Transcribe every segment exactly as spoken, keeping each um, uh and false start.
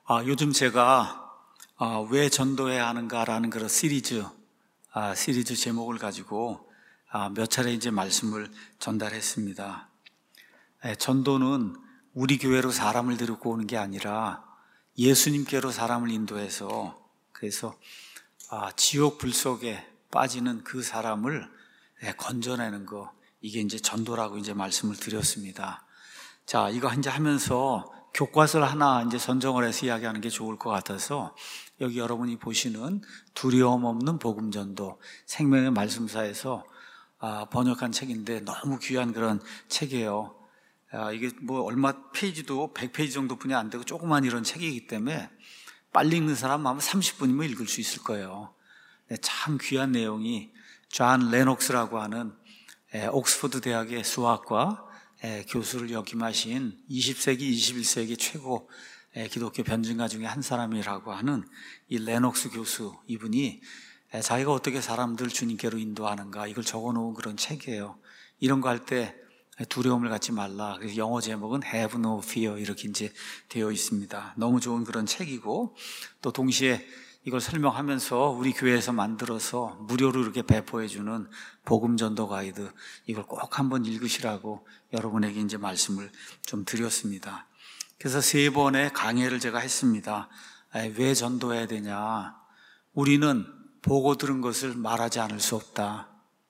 아, 요즘 제가 아, 왜 전도해야 하는가라는 그런 시리즈, 아, 시리즈 제목을 가지고 아, 몇 차례 이제 말씀을 전달했습니다. 에, 전도는 우리 교회로 사람을 데리고 오는 게 아니라 예수님께로 사람을 인도해서 그래서 아, 지옥 불 속에 빠지는 그 사람을 에, 건져내는 거, 이게 이제 전도라고 이제 말씀을 드렸습니다. 자, 이거 이제 하면서 교과서를 하나 이제 선정을 해서 이야기하는 게 좋을 것 같아서 여기 여러분이 보시는 두려움 없는 복음 전도 생명의 말씀사에서 아, 번역한 책인데 너무 귀한 그런 책이에요. 아, 이게 뭐 얼마 페이지도 백 페이지 정도뿐이 안 되고 조그만 이런 책이기 때문에 빨리 읽는 사람 아마 삼십 분이면 읽을 수 있을 거예요. 네, 참 귀한 내용이 존 레녹스라고 하는 에, 옥스퍼드 대학의 수학과 에, 교수를 역임하신 이십 세기, 이십일 세기 최고 에, 기독교 변증가 중에 한 사람이라고 하는 이 레녹스 교수, 이분이 에, 자기가 어떻게 사람들 주님께로 인도하는가 이걸 적어놓은 그런 책이에요. 이런 거 할 때 두려움을 갖지 말라. 그래서 영어 제목은 Have No Fear 이렇게 이제 되어 있습니다. 너무 좋은 그런 책이고, 또 동시에 이걸 설명하면서 우리 교회에서 만들어서 무료로 이렇게 배포해주는 복음 전도 가이드, 이걸 꼭 한번 읽으시라고 여러분에게 이제 말씀을 좀 드렸습니다. 그래서 세 번의 강해를 제가 했습니다. 왜 전도해야 되냐? 우리는 보고 들은 것을 말하지 않을 수 없다.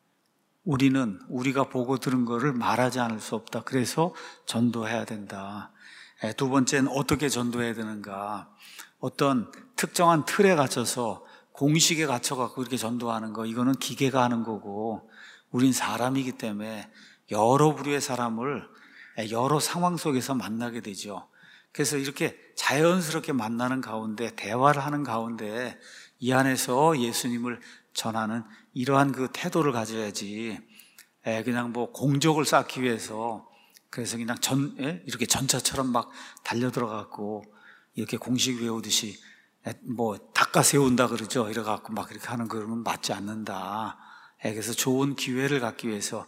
우리는 우리가 보고 들은 것을 말하지 않을 수 없다. 그래서 전도해야 된다. 두 번째는 어떻게 전도해야 되는가? 어떤 특정한 틀에 갇혀서 공식에 갇혀갖고 이렇게 전도하는 거, 이거는 기계가 하는 거고, 우린 사람이기 때문에 여러 부류의 사람을 여러 상황 속에서 만나게 되죠. 그래서 이렇게 자연스럽게 만나는 가운데, 대화를 하는 가운데 이 안에서 예수님을 전하는 이러한 그 태도를 가져야지, 그냥 뭐 공적을 쌓기 위해서 그래서 그냥 전 이렇게 전차처럼 막 달려 들어갔고 이렇게 공식 외우듯이 뭐 닦아 세운다 그러죠. 이래갖고 막 이렇게 하는 거는 맞지 않는다. 그래서 좋은 기회를 갖기 위해서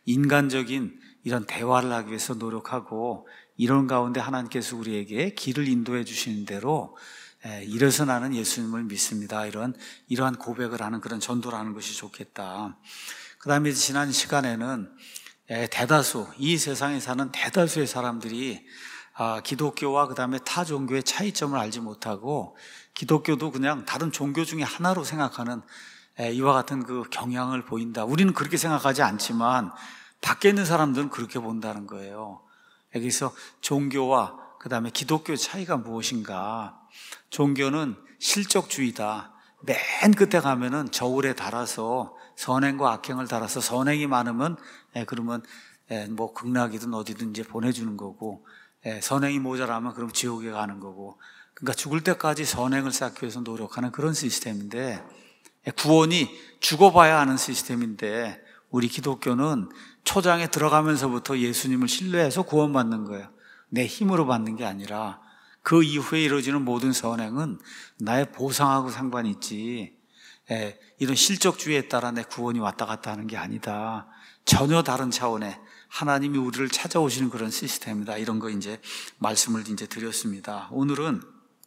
인간적인 이런 대화를 하기 위해서 노력하고, 이런 가운데 하나님께서 우리에게 길을 인도해 주시는 대로 이래서 나는 예수님을 믿습니다, 이런 이러한 고백을 하는 그런 전도를 하는 것이 좋겠다. 그 다음에 지난 시간에는 대다수, 이 세상에 사는 대다수의 사람들이 아, 기독교와 그 다음에 타 종교의 차이점을 알지 못하고 기독교도 그냥 다른 종교 중에 하나로 생각하는 에, 이와 같은 그 경향을 보인다. 우리는 그렇게 생각하지 않지만 밖에 있는 사람들은 그렇게 본다는 거예요. 여기서 종교와 그 다음에 기독교의 차이가 무엇인가? 종교는 실적주의다. 맨 끝에 가면은 저울에 달아서 선행과 악행을 달아서 선행이 많으면 에, 그러면 에, 뭐 극락이든 어디든 이제 보내주는 거고, 예, 선행이 모자라면 그럼 지옥에 가는 거고, 그러니까 죽을 때까지 선행을 쌓기 위해서 노력하는 그런 시스템인데, 예, 구원이 죽어봐야 하는 시스템인데, 우리 기독교는 초장에 들어가면서부터 예수님을 신뢰해서 구원받는 거예요. 내 힘으로 받는 게 아니라 그 이후에 이루어지는 모든 선행은 나의 보상하고 상관이 있지, 예, 이런 실적주의에 따라 내 구원이 왔다 갔다 하는 게 아니다. 전혀 다른 차원의 하나님이 우리를 찾아오시는 그런 시스템이다. 이런 거 이제 말씀을 이제 드렸습니다. 오늘은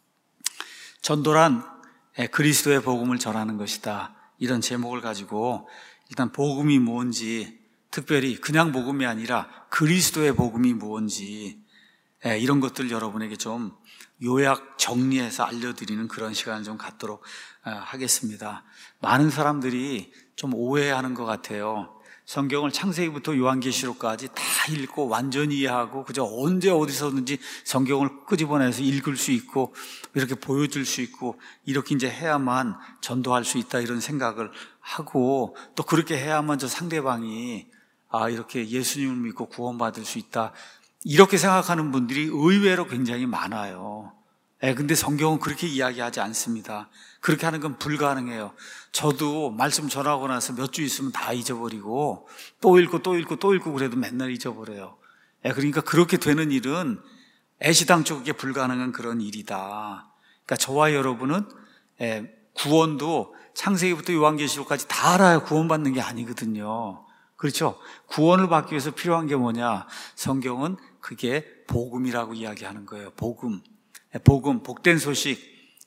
전도란 그리스도의 복음을 전하는 것이다, 이런 제목을 가지고 일단 복음이 뭔지, 특별히 그냥 복음이 아니라 그리스도의 복음이 뭔지 이런 것들 여러분에게 좀 요약 정리해서 알려드리는 그런 시간을 좀 갖도록 하겠습니다. 많은 사람들이 좀 오해하는 것 같아요. 성경을 창세기부터 요한계시록까지 다 읽고 완전히 이해하고 그저 언제 어디서든지 성경을 끄집어내서 읽을 수 있고 이렇게 보여줄 수 있고 이렇게 이제 해야만 전도할 수 있다, 이런 생각을 하고, 또 그렇게 해야만 저 상대방이 아 이렇게 예수님을 믿고 구원받을 수 있다, 이렇게 생각하는 분들이 의외로 굉장히 많아요. 예, 근데 성경은 그렇게 이야기하지 않습니다. 그렇게 하는 건 불가능해요. 저도 말씀 전하고 나서 몇 주 있으면 다 잊어버리고 또 읽고 또 읽고 또 읽고 그래도 맨날 잊어버려요. 예, 그러니까 그렇게 되는 일은 애시당초에 불가능한 그런 일이다. 그러니까 저와 여러분은 예, 구원도 창세기부터 요한계시록까지 다 알아야 구원받는 게 아니거든요. 그렇죠? 구원을 받기 위해서 필요한 게 뭐냐? 성경은 그게 복음이라고 이야기하는 거예요. 복음. 복음, 복된 소식,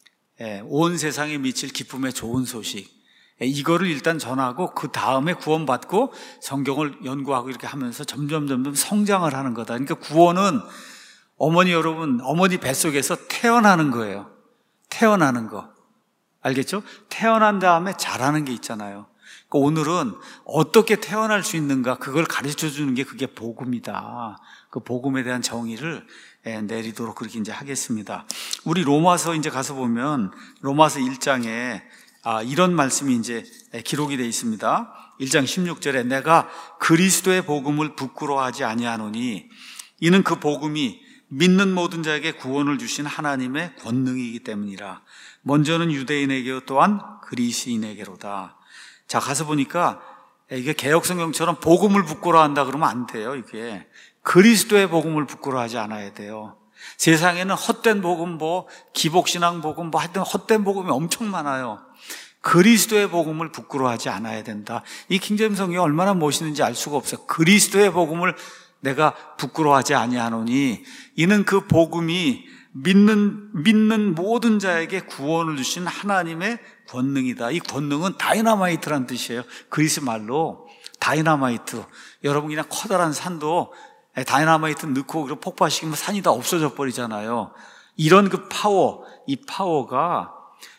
온 세상에 미칠 기쁨의 좋은 소식, 이거를 일단 전하고 그 다음에 구원받고 성경을 연구하고 이렇게 하면서 점점 점점 성장을 하는 거다. 그러니까 구원은 어머니 여러분, 어머니 뱃속에서 태어나는 거예요. 태어나는 거. 알겠죠? 태어난 다음에 자라는 게 있잖아요. 그러니까 오늘은 어떻게 태어날 수 있는가, 그걸 가르쳐 주는 게 그게 복음이다. 그 복음에 대한 정의를 내리도록 그렇게 이제 하겠습니다. 우리 로마서 이제 가서 보면 로마서 일 장에 아, 이런 말씀이 이제 기록이 되어 있습니다. 일 장 십육 절에 내가 그리스도의 복음을 부끄러워하지 아니하노니 이는 그 복음이 믿는 모든 자에게 구원을 주신 하나님의 권능이기 때문이라. 먼저는 유대인에게 또한 그리스인에게로다. 자, 가서 보니까 이게 개역성경처럼 복음을 부끄러워한다 그러면 안 돼요. 이게 그리스도의 복음을 부끄러워하지 않아야 돼요. 세상에는 헛된 복음, 뭐 기복신앙 복음, 뭐 하여튼 헛된 복음이 엄청 많아요. 그리스도의 복음을 부끄러워하지 않아야 된다. 이 킹제임스 성경이 얼마나 멋있는지 알 수가 없어요. 그리스도의 복음을 내가 부끄러워하지 아니하노니 이는 그 복음이 믿는 믿는 모든 자에게 구원을 주신 하나님의 권능이다. 이 권능은 다이너마이트란 뜻이에요. 그리스 말로 다이너마이트. 여러분 그냥 커다란 산도 다이너마이트 넣고 폭파시키면 산이 다 없어져 버리잖아요. 이런 그 파워, 이 파워가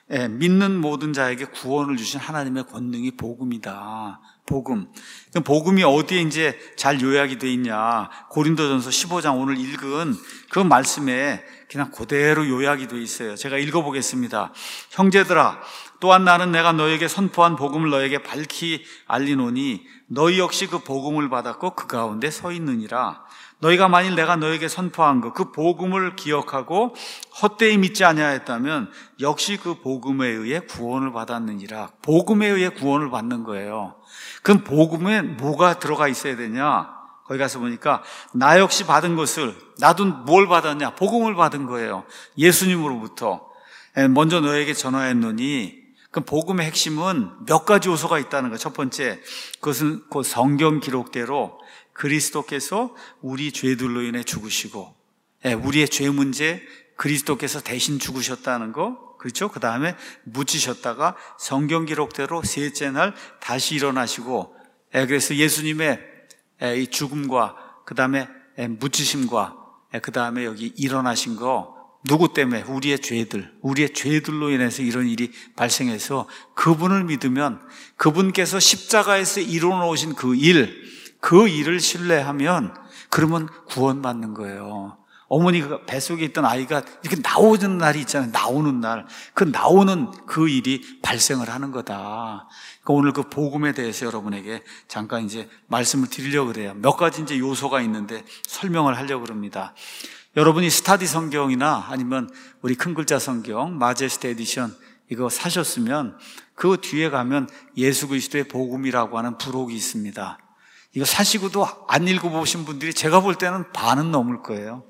믿는 모든 자에게 구원을 주신 하나님의 권능이 복음이다. 복음. 복음이 어디에 이제 잘 요약이 돼 있냐? 고린도전서 십오 장 오늘 읽은 그 말씀에 그냥 그대로 요약이 돼 있어요. 제가 읽어보겠습니다. 형제들아, 또한 나는 내가 너에게 선포한 복음을 너에게 밝히 알리노니 너희 역시 그 복음을 받았고 그 가운데 서 있느니라. 너희가 만일 내가 너에게 선포한 것, 그 복음을 기억하고 헛되이 믿지 아니하였다면 역시 그 복음에 의해 구원을 받았느니라. 복음에 의해 구원을 받는 거예요. 그럼 복음에 뭐가 들어가 있어야 되냐? 거기 가서 보니까 나 역시 받은 것을, 나도 뭘 받았냐? 복음을 받은 거예요. 예수님으로부터. 먼저 너에게 전하였노니, 그럼 복음의 핵심은 몇 가지 요소가 있다는 거예요. 첫 번째, 그것은 그 성경 기록대로 그리스도께서 우리 죄들로 인해 죽으시고, 우리의 죄 문제 그리스도께서 대신 죽으셨다는 거, 그렇죠? 그 다음에 묻히셨다가 성경 기록대로 셋째 날 다시 일어나시고, 그래서 예수님의 이 죽음과 그 다음에 묻히심과 그 다음에 여기 일어나신 거, 누구 때문에? 우리의 죄들, 우리의 죄들로 인해서 이런 일이 발생해서 그분을 믿으면 그분께서 십자가에서 이루어 놓으신 그 일, 그 일을 신뢰하면 그러면 구원받는 거예요. 어머니가 뱃속에 있던 아이가 이렇게 나오는 날이 있잖아요. 나오는 날. 그 나오는 그 일이 발생을 하는 거다. 그러니까 오늘 그 복음에 대해서 여러분에게 잠깐 이제 말씀을 드리려고 그래요. 몇 가지 이제 요소가 있는데 설명을 하려고 그럽니다. 여러분이 스타디 성경이나 아니면 우리 큰 글자 성경, 마제스트 에디션 이거 사셨으면 그 뒤에 가면 예수 그리스도의 복음이라고 하는 부록이 있습니다. 이거 사시고도 안 읽어보신 분들이 제가 볼 때는 반은 넘을 거예요.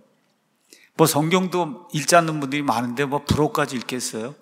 뭐 성경도 읽지 않는 분들이 많은데 뭐 부록까지 읽겠어요?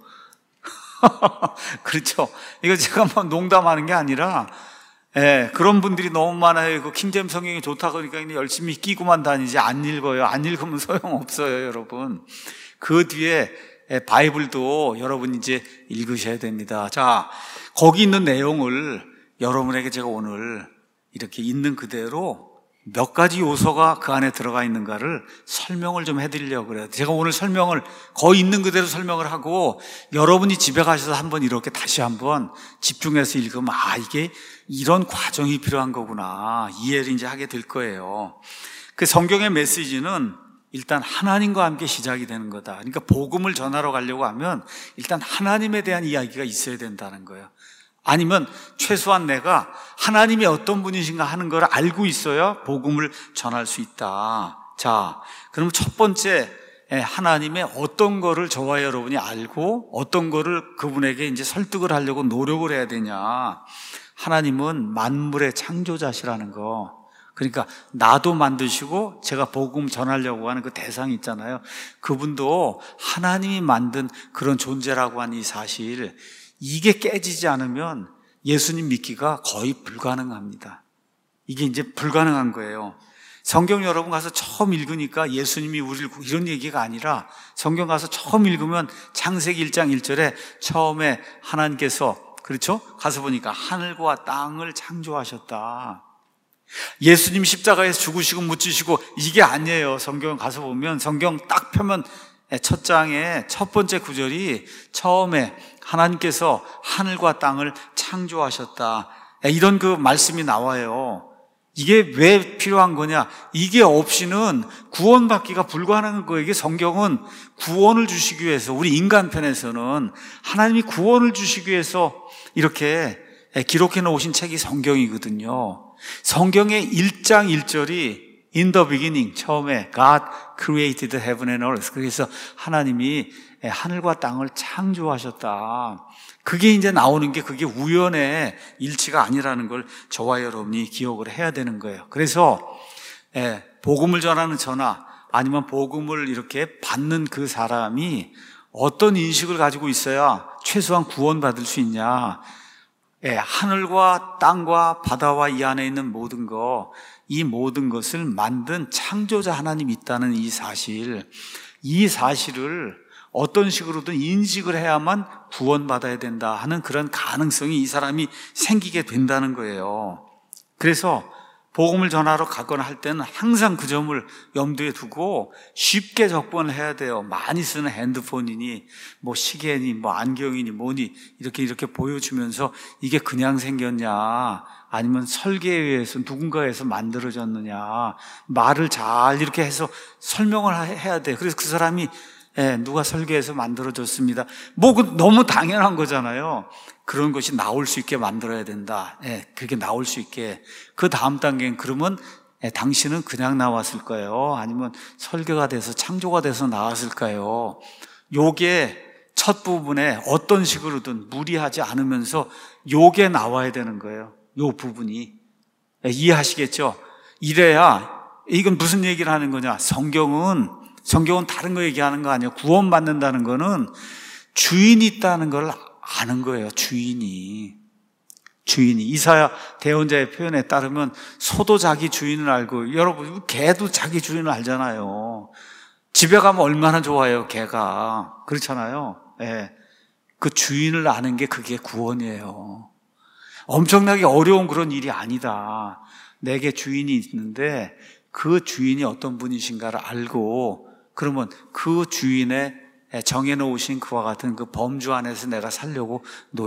그렇죠. 이거 제가 뭐 농담하는 게 아니라, 예, 그런 분들이 너무 많아요. 그 킹제임스 성경이 좋다 그러니까 열심히 끼고만 다니지 안 읽어요. 안 읽으면 소용없어요, 여러분. 그 뒤에 바이블도 여러분 이제 읽으셔야 됩니다. 자, 거기 있는 내용을 여러분에게 제가 오늘 이렇게 있는 그대로 몇 가지 요소가 그 안에 들어가 있는가를 설명을 좀 해드리려고 그래요. 제가 오늘 설명을 거의 있는 그대로 설명을 하고 여러분이 집에 가셔서 한번 이렇게 다시 한번 집중해서 읽으면 아, 이게 이런 과정이 필요한 거구나 이해를 이제 하게 될 거예요. 그 성경의 메시지는 일단 하나님과 함께 시작이 되는 거다. 그러니까 복음을 전하러 가려고 하면 일단 하나님에 대한 이야기가 있어야 된다는 거예요. 아니면 최소한 내가 하나님이 어떤 분이신가 하는 걸 알고 있어야 복음을 전할 수 있다. 자, 그럼 첫 번째 하나님의 어떤 거를 저와 여러분이 알고 어떤 거를 그분에게 이제 설득을 하려고 노력을 해야 되냐. 하나님은 만물의 창조자시라는 거. 그러니까 나도 만드시고 제가 복음 전하려고 하는 그 대상이 있잖아요. 그분도 하나님이 만든 그런 존재라고 하는 이 사실, 이게 깨지지 않으면 예수님 믿기가 거의 불가능합니다. 이게 이제 불가능한 거예요. 성경 여러분 가서 처음 읽으니까 예수님이 우리를 구- 이런 얘기가 아니라 성경 가서 처음 읽으면 창세기 일 장 일 절에 처음에 하나님께서 그렇죠? 가서 보니까 하늘과 땅을 창조하셨다. 예수님 십자가에서 죽으시고 묻히시고 이게 아니에요. 성경 가서 보면 성경 딱 펴면 첫 장에 첫 번째 구절이 처음에 하나님께서 하늘과 땅을 창조하셨다. 이런 그 말씀이 나와요. 이게 왜 필요한 거냐? 이게 없이는 구원받기가 불가능한 거예요. 이게 성경은 구원을 주시기 위해서, 우리 인간 편에서는 하나님이 구원을 주시기 위해서 이렇게 기록해 놓으신 책이 성경이거든요. 성경의 일 장 일 절이 In the beginning, 처음에 God created heaven and earth. 그래서 하나님이 하늘과 땅을 창조하셨다. 그게 이제 나오는 게 그게 우연의 일치가 아니라는 걸 저와 여러분이 기억을 해야 되는 거예요. 그래서 예, 복음을 전하는 저나 아니면 복음을 이렇게 받는 그 사람이 어떤 인식을 가지고 있어야 최소한 구원받을 수 있냐. 예, 하늘과 땅과 바다와 이 안에 있는 모든 것, 이 모든 것을 만든 창조자 하나님이 있다는 이 사실, 이 사실을 어떤 식으로든 인식을 해야만 구원받아야 된다 하는 그런 가능성이 이 사람이 생기게 된다는 거예요. 그래서 복음을 전하러 가거나 할 때는 항상 그 점을 염두에 두고 쉽게 접근을 해야 돼요. 많이 쓰는 핸드폰이니 뭐 시계니 뭐 안경이니 뭐니 이렇게 이렇게 보여주면서 이게 그냥 생겼냐 아니면 설계에 의해서 누군가에서 만들어졌느냐 말을 잘 이렇게 해서 설명을 해야 돼. 그래서 그 사람이 예, 누가 설계해서 만들어졌습니다. 뭐, 그 너무 당연한 거잖아요. 그런 것이 나올 수 있게 만들어야 된다. 예, 그렇게 나올 수 있게. 그 다음 단계는 그러면 예, 당신은 그냥 나왔을까요? 아니면 설계가 돼서 창조가 돼서 나왔을까요? 요게 첫 부분에 어떤 식으로든 무리하지 않으면서 요게 나와야 되는 거예요. 요 부분이. 예, 이해하시겠죠? 이래야, 이건 무슨 얘기를 하는 거냐? 성경은 성경은 다른 거 얘기하는 거 아니에요. 구원받는다는 거는 주인이 있다는 걸 아는 거예요. 주인이. 주인이. 이사야 대언자의 표현에 따르면 소도 자기 주인을 알고, 여러분, 개도 자기 주인을 알잖아요. 집에 가면 얼마나 좋아요, 개가. 그렇잖아요. 예. 그 주인을 아는 게 그게 구원이에요. 엄청나게 어려운 그런 일이 아니다. 내게 주인이 있는데 그 주인이 어떤 분이신가를 알고 그러면 그 주인의 정해놓으신 그와 같은 그 범주 안에서 내가 살려고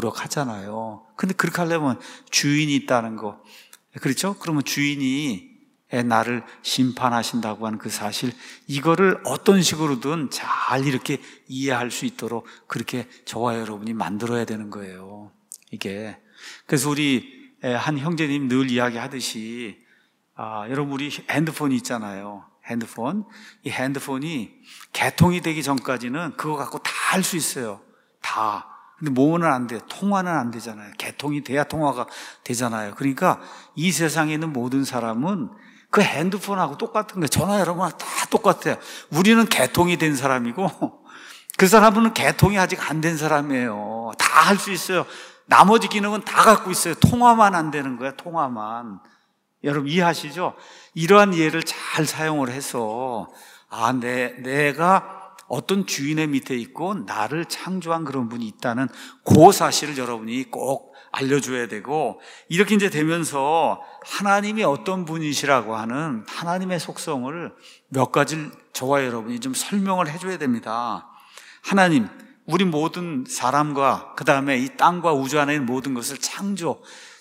노력하잖아요. 근데 그렇게 하려면 주인이 있다는 거. 그렇죠? 그러면 주인이 나를 심판하신다고 하는 그 사실, 이거를 어떤 식으로든 잘 이렇게 이해할 수 있도록 그렇게 저와 여러분이 만들어야 되는 거예요. 이게. 그래서 우리 한 형제님 늘 이야기하듯이 아, 여러분 우리 핸드폰이 있잖아요. 핸드폰. 이 핸드폰이 개통이 되기 전까지는 그거 갖고 다 할 수 있어요. 다. 근데 뭐는 안 돼요. 통화는 안 되잖아요. 개통이 돼야 통화가 되잖아요. 그러니까 이 세상에 있는 모든 사람은 그 핸드폰하고 똑같은 거예요. 전화 여러분 다 똑같아요. 우리는 개통이 된 사람이고 그 사람은 개통이 아직 안 된 사람이에요. 다 할 수 있어요. 나머지 기능은 다 갖고 있어요. 통화만 안 되는 거예요. 통화만. 여러분 이해하시죠? 이러한 이해를 잘 사용을 해서 아, 내, 내가 어떤 주인의 밑에 있고 나를 창조한 그런 분이 있다는 그 사실을 여러분이 꼭 알려줘야 되고, 이렇게 이제 되면서 하나님이 어떤 분이시라고 하는 하나님의 속성을 몇 가지를 저와 여러분이 좀 설명을 해줘야 됩니다. 하나님, 우리 모든 사람과 그 다음에 이 땅과 우주 안에 있는 모든 것을 창조,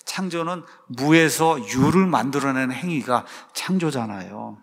창조는 무에서 유를 만들어내는 행위가 창조잖아요.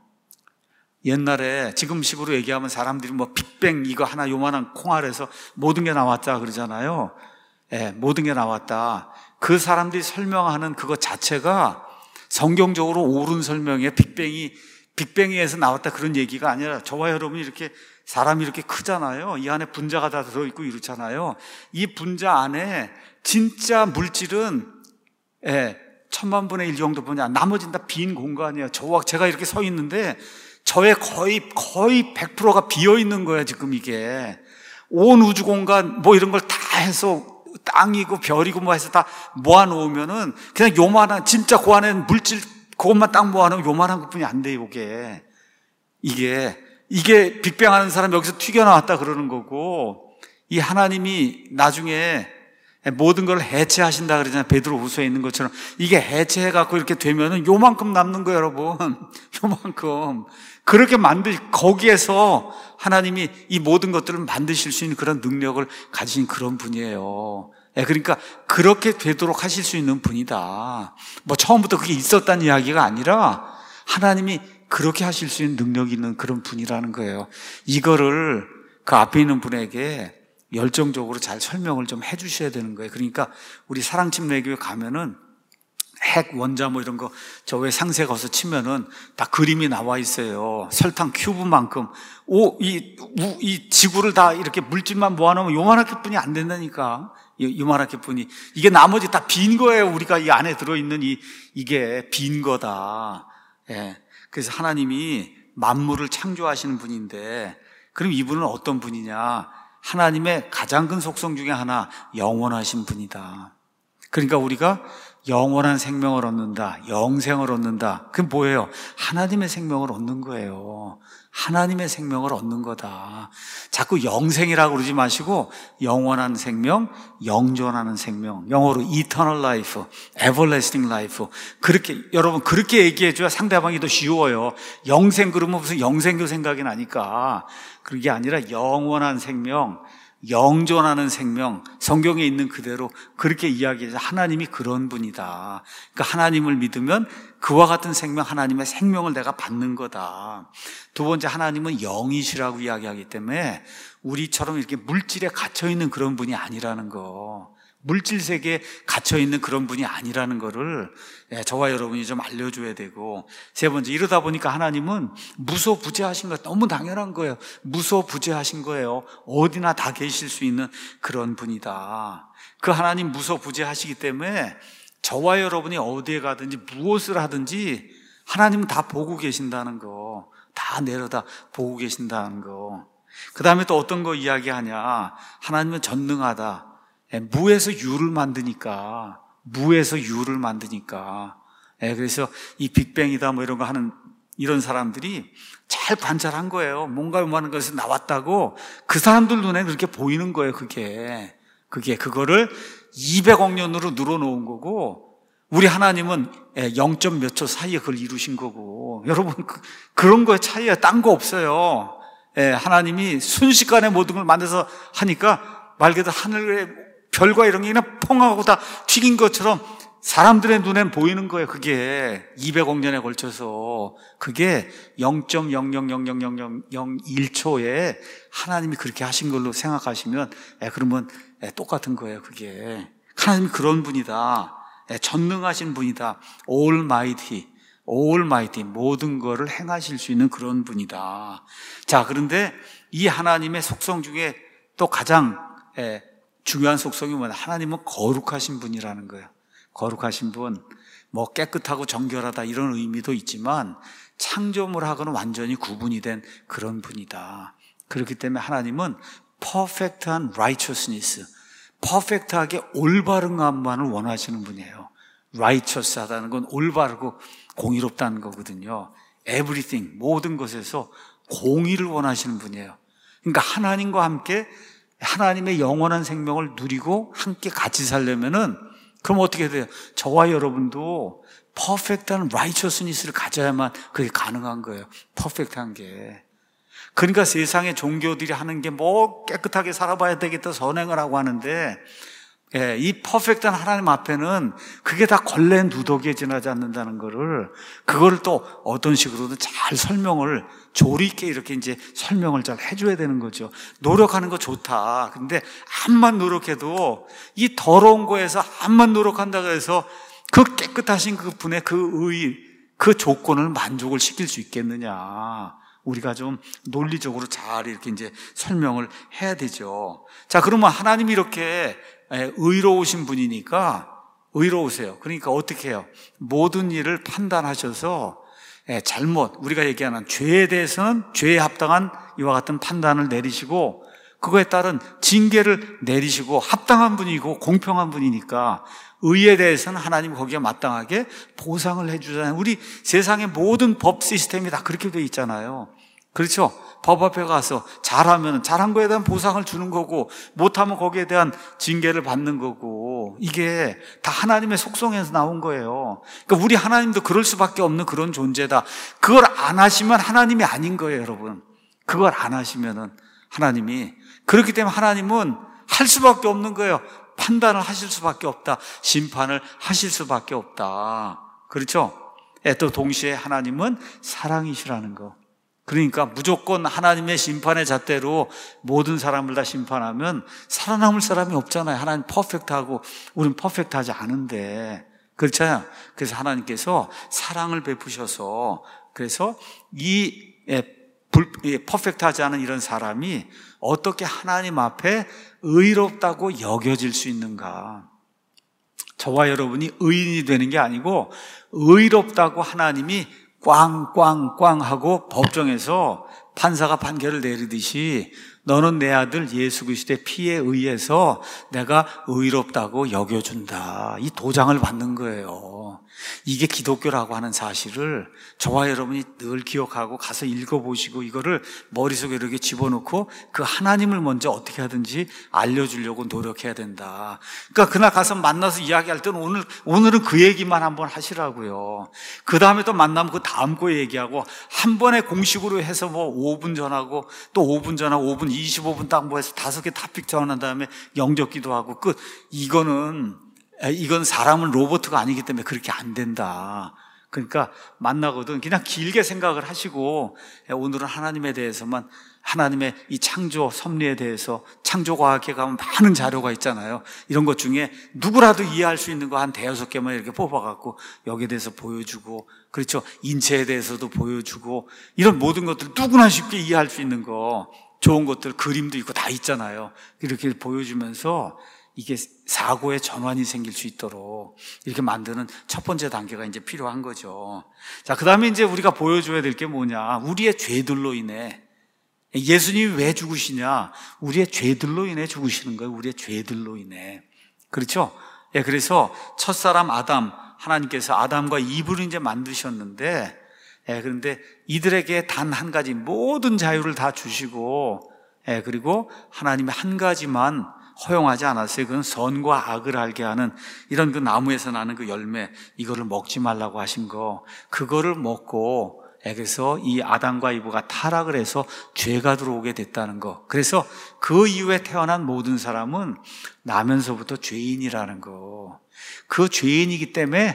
옛날에 지금식으로 얘기하면 사람들이 뭐 빅뱅 이거 하나 요만한 콩알에서 모든 게 나왔다 그러잖아요. 예, 모든 게 나왔다. 그 사람들이 설명하는 그것 자체가 성경적으로 옳은 설명에 빅뱅이 빅뱅에서 나왔다 그런 얘기가 아니라 저와 여러분이 이렇게 사람이 이렇게 크잖아요. 이 안에 분자가 다 들어있고 이렇잖아요. 이 분자 안에 진짜 물질은 예, 천만 분의 일 정도 분야, 나머지는 다 빈 공간이에요. 저와 제가 이렇게 서 있는데 저의 거의 거의 백 퍼센트가 비어 있는 거예요. 지금 이게 온 우주 공간 뭐 이런 걸 다 해서 땅이고 별이고 뭐 해서 다 모아 놓으면은 그냥 요만한 진짜 그 안에는 물질 그것만 딱 모아놓으면 요만한 것뿐이 안 돼요, 이게. 이게, 이게 빅뱅 하는 사람 여기서 튀겨나왔다 그러는 거고, 이 하나님이 나중에 모든 걸 해체하신다 그러잖아요. 베드로후서에 있는 것처럼. 이게 해체해갖고 이렇게 되면은 요만큼 남는 거예요, 여러분. 요만큼. 그렇게 만들, 거기에서 하나님이 이 모든 것들을 만드실 수 있는 그런 능력을 가진 그런 분이에요. 그러니까 그렇게 되도록 하실 수 있는 분이다. 뭐 처음부터 그게 있었다는 이야기가 아니라 하나님이 그렇게 하실 수 있는 능력이 있는 그런 분이라는 거예요. 이거를 그 앞에 있는 분에게 열정적으로 잘 설명을 좀 해주셔야 되는 거예요. 그러니까 우리 사랑침례교회 가면은 핵 원자 뭐 이런 거 저 왜 상세 가서 치면은 다 그림이 나와 있어요. 설탕 큐브만큼. 오, 이, 우, 이 지구를 다 이렇게 물질만 모아놓으면 요만하게 뿐이 안 된다니까. 요만하게 뿐이. 이게 나머지 다 빈 거예요. 우리가 이 안에 들어있는 이, 이게 빈 거다. 예. 그래서 하나님이 만물을 창조하시는 분인데, 그럼 이분은 어떤 분이냐? 하나님의 가장 큰 속성 중에 하나, 영원하신 분이다. 그러니까 우리가 영원한 생명을 얻는다, 영생을 얻는다. 그게 뭐예요? 하나님의 생명을 얻는 거예요. 하나님의 생명을 얻는 거다. 자꾸 영생이라고 그러지 마시고 영원한 생명, 영존하는 생명, 영어로 eternal life, everlasting life. 그렇게 여러분 그렇게 얘기해줘야 상대방이 더 쉬워요. 영생 그러면 무슨 영생교 생각이 나니까. 그게 아니라 영원한 생명, 영존하는 생명, 성경에 있는 그대로 그렇게 이야기해서 하나님이 그런 분이다. 그러니까 하나님을 믿으면 그와 같은 생명, 하나님의 생명을 내가 받는 거다. 두 번째, 하나님은 영이시라고 이야기하기 때문에 우리처럼 이렇게 물질에 갇혀있는 그런 분이 아니라는 거, 물질 세계에 갇혀있는 그런 분이 아니라는 거를 저와 여러분이 좀 알려줘야 되고, 세 번째, 이러다 보니까 하나님은 무소부재하신 거 너무 당연한 거예요. 무소부재하신 거예요. 어디나 다 계실 수 있는 그런 분이다. 그 하나님 무소부재하시기 때문에 저와 여러분이 어디에 가든지 무엇을 하든지 하나님은 다 보고 계신다는 거, 다 내려다 보고 계신다는 거. 그 다음에 또 어떤 거 이야기하냐? 하나님은 전능하다. 무에서 유를 만드니까, 무에서 유를 만드니까. 그래서 이 빅뱅이다 뭐 이런 거 하는 이런 사람들이 잘 관찰한 거예요. 뭔가 요만한 것에서 나왔다고 그 사람들 눈에 그렇게 보이는 거예요. 그게 그게 그거를 이백억 년으로 늘어놓은 거고, 우리 하나님은 영 점 몇 초 사이에 그걸 이루신 거고. 여러분 그, 그런 거에 차이야. 딴 거 없어요. 하나님이 순식간에 모든 걸 만들어서 하니까 말 그대로 하늘에 별과 이런 게 그냥 펑하고 다 튀긴 것처럼 사람들의 눈엔 보이는 거예요. 그게 이백억 년에 걸쳐서 그게 영 점 영영영영영영일 초에 하나님이 그렇게 하신 걸로 생각하시면 에, 그러면 에, 똑같은 거예요. 그게 하나님이 그런 분이다. 에, 전능하신 분이다. Almighty, Almighty, 모든 거를 행하실 수 있는 그런 분이다. 자, 그런데 이 하나님의 속성 중에 또 가장 에, 중요한 속성이 뭐냐? 하나님은 거룩하신 분이라는 거예요. 거룩하신 분, 뭐 깨끗하고 정결하다 이런 의미도 있지만 창조물하고는 완전히 구분이 된 그런 분이다. 그렇기 때문에 하나님은 퍼펙트한 righteousness, 퍼펙트하게 올바른 것만을 원하시는 분이에요. righteous 하다는 건 올바르고 공의롭다는 거거든요. everything, 모든 것에서 공의를 원하시는 분이에요. 그러니까 하나님과 함께 하나님의 영원한 생명을 누리고 함께 같이 살려면은 그럼 어떻게 돼요? 저와 여러분도 퍼펙트한 righteousness를 가져야만 그게 가능한 거예요. 퍼펙트한 게. 그러니까 세상의 종교들이 하는 게 뭐 깨끗하게 살아봐야 되겠다, 선행을 하고 하는데, 예, 이 퍼펙트한 하나님 앞에는 그게 다 걸레 누더기에 지나지 않는다는 거를, 그거를 또 어떤 식으로든 잘 설명을, 조리 있게 이렇게 이제 설명을 잘 해줘야 되는 거죠. 노력하는 거 좋다. 근데 암만 노력해도 이 더러운 거에서 암만 노력한다고 해서 그 깨끗하신 그 분의 그 의, 그 조건을 만족을 시킬 수 있겠느냐. 우리가 좀 논리적으로 잘 이렇게 이제 설명을 해야 되죠. 자, 그러면 하나님이 이렇게 의로우신 분이니까 의로우세요. 그러니까 어떻게 해요? 모든 일을 판단하셔서 잘못, 우리가 얘기하는 죄에 대해서는 죄에 합당한 이와 같은 판단을 내리시고, 그거에 따른 징계를 내리시고 합당한 분이고 공평한 분이니까 의에 대해서는 하나님 거기에 마땅하게 보상을 해주잖아요. 우리 세상의 모든 법 시스템이 다 그렇게 돼 있잖아요. 그렇죠? 법 앞에 가서 잘하면 잘한 거에 대한 보상을 주는 거고 못하면 거기에 대한 징계를 받는 거고 이게 다 하나님의 속성에서 나온 거예요. 그러니까 우리 하나님도 그럴 수밖에 없는 그런 존재다. 그걸 안 하시면 하나님이 아닌 거예요, 여러분. 그걸 안 하시면은 하나님이. 그렇기 때문에 하나님은 할 수밖에 없는 거예요. 판단을 하실 수밖에 없다. 심판을 하실 수밖에 없다. 그렇죠? 또 동시에 하나님은 사랑이시라는 거. 그러니까 무조건 하나님의 심판의 잣대로 모든 사람을 다 심판하면 살아남을 사람이 없잖아요. 하나님 퍼펙트하고 우리는 퍼펙트하지 않은데. 그렇잖아요. 그래서 하나님께서 사랑을 베푸셔서 그래서 이 불, 퍼펙트하지 않은 이런 사람이 어떻게 하나님 앞에 의롭다고 여겨질 수 있는가? 저와 여러분이 의인이 되는 게 아니고 의롭다고 하나님이 꽝꽝꽝 하고 법정에서 판사가 판결을 내리듯이 너는 내 아들 예수 그리스도의 피에 의해서 내가 의롭다고 여겨준다. 이 도장을 받는 거예요. 이게 기독교라고 하는 사실을 저와 여러분이 늘 기억하고 가서 읽어보시고 이거를 머릿속에 이렇게 집어넣고 그 하나님을 먼저 어떻게 하든지 알려주려고 노력해야 된다. 그러니까 그날 가서 만나서 이야기할 때는 오늘, 오늘은 그 얘기만 한번 하시라고요. 그 다음에 또 만나면 그 다음 거 얘기하고 한 번에 공식으로 해서 뭐 오 분 전하고 또 오 분 전하고 오 분 이십오 분 딱 뭐 해서 다섯 개 토픽 전한 다음에 영접기도 하고 끝. 이거는 이건 사람은 로봇가 아니기 때문에 그렇게 안 된다. 그러니까 만나거든 그냥 길게 생각을 하시고 오늘은 하나님에 대해서만 하나님의 이 창조 섭리에 대해서 창조과학에 가면 많은 자료가 있잖아요. 이런 것 중에 누구라도 이해할 수 있는 거 한 대여섯 개만 이렇게 뽑아갖고 여기에 대해서 보여주고 그렇죠. 인체에 대해서도 보여주고 이런 모든 것들 누구나 쉽게 이해할 수 있는 거 좋은 것들 그림도 있고 다 있잖아요. 이렇게 보여주면서 이게 사고의 전환이 생길 수 있도록 이렇게 만드는 첫 번째 단계가 이제 필요한 거죠. 자, 그 다음에 이제 우리가 보여줘야 될 게 뭐냐. 우리의 죄들로 인해. 예수님이 왜 죽으시냐. 우리의 죄들로 인해 죽으시는 거예요. 우리의 죄들로 인해. 그렇죠? 예, 그래서 첫사람 아담, 하나님께서 아담과 이브를 이제 만드셨는데, 예, 그런데 이들에게 단 한 가지 모든 자유를 다 주시고, 예, 그리고 하나님의 한 가지만 허용하지 않았어요. 그건 선과 악을 알게 하는 이런 그 나무에서 나는 그 열매, 이거를 먹지 말라고 하신 거, 그거를 먹고, 그래서 이 아담과 이브가 타락을 해서 죄가 들어오게 됐다는 거. 그래서 그 이후에 태어난 모든 사람은 나면서부터 죄인이라는 거. 그 죄인이기 때문에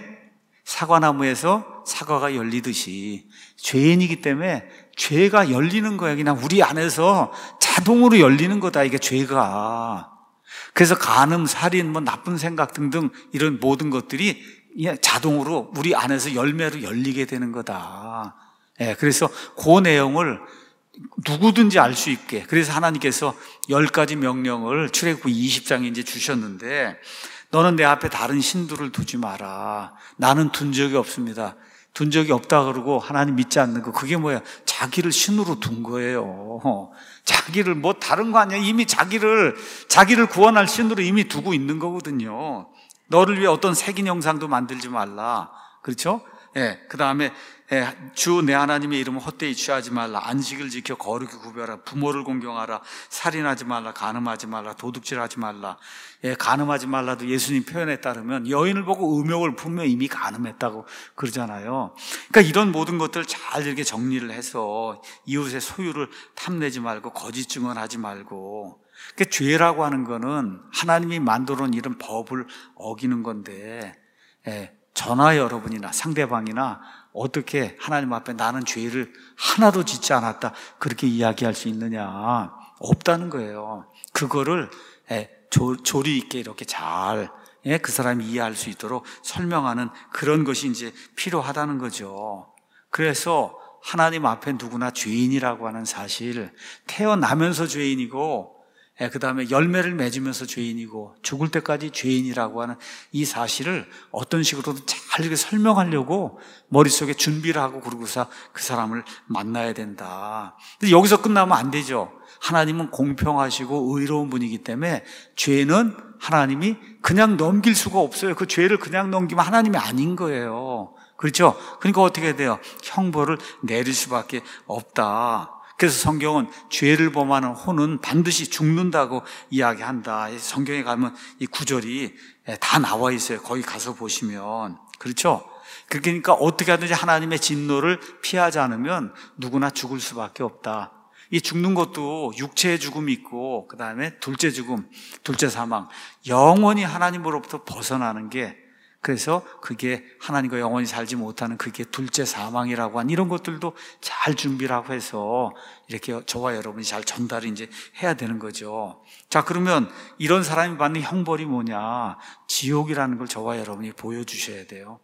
사과나무에서 사과가 열리듯이 죄인이기 때문에 죄가 열리는 거야. 그냥 우리 안에서 자동으로 열리는 거다. 이게 죄가. 그래서 간음, 살인, 뭐 나쁜 생각 등등 이런 모든 것들이 자동으로 우리 안에서 열매로 열리게 되는 거다. 예, 그래서 그 내용을 누구든지 알 수 있게. 그래서 하나님께서 열 가지 명령을 출애굽기 이십 장에 이제 주셨는데 너는 내 앞에 다른 신들을 두지 마라. 나는 둔 적이 없습니다. 둔 적이 없다 그러고 하나님 믿지 않는 거. 그게 뭐야? 자기를 신으로 둔 거예요. 자기를 뭐 다른 거 아니야. 이미 자기를 자기를 구원할 신으로 이미 두고 있는 거거든요. 너를 위해 어떤 색인 형상도 만들지 말라. 그렇죠? 예. 그다음에 예, 주 내 하나님의 이름을 헛되이 취하지 말라. 안식을 지켜 거룩히 구별하라. 부모를 공경하라. 살인하지 말라. 간음하지 말라. 도둑질하지 말라. 예, 간음하지 말라도 예수님 표현에 따르면 여인을 보고 음욕을 품으면 이미 간음했다고 그러잖아요. 그러니까 이런 모든 것들 잘 이렇게 정리를 해서 이웃의 소유를 탐내지 말고 거짓 증언하지 말고. 그러니까 죄라고 하는 거는 하나님이 만들어 놓은 이런 법을 어기는 건데, 예, 저나 여러분이나 상대방이나 어떻게 하나님 앞에 나는 죄를 하나도 짓지 않았다 그렇게 이야기할 수 있느냐? 없다는 거예요. 그거를 조, 조리 있게 이렇게 잘 그 사람이 이해할 수 있도록 설명하는 그런 것이 이제 필요하다는 거죠. 그래서 하나님 앞에 누구나 죄인이라고 하는 사실, 태어나면서 죄인이고 그 다음에 열매를 맺으면서 죄인이고 죽을 때까지 죄인이라고 하는 이 사실을 어떤 식으로든 잘 이렇게 설명하려고 머릿속에 준비를 하고 그러고서 그 사람을 만나야 된다. 근데 여기서 끝나면 안 되죠. 하나님은 공평하시고 의로운 분이기 때문에 죄는 하나님이 그냥 넘길 수가 없어요. 그 죄를 그냥 넘기면 하나님이 아닌 거예요. 그렇죠? 그러니까 어떻게 돼요? 형벌을 내릴 수밖에 없다. 그래서 성경은 죄를 범하는 혼은 반드시 죽는다고 이야기한다. 성경에 가면 이 구절이 다 나와 있어요. 거기 가서 보시면. 그렇죠? 그러니까 어떻게 하든지 하나님의 진노를 피하지 않으면 누구나 죽을 수밖에 없다. 이 죽는 것도 육체의 죽음이 있고, 그 다음에 둘째 죽음, 둘째 사망, 영원히 하나님으로부터 벗어나는 게, 그래서 그게 하나님과 영원히 살지 못하는 그게 둘째 사망이라고 한 이런 것들도 잘 준비라고 해서 이렇게 저와 여러분이 잘 전달을 이제 해야 되는 거죠. 자, 그러면 이런 사람이 받는 형벌이 뭐냐? 지옥이라는 걸 저와 여러분이 보여주셔야 돼요.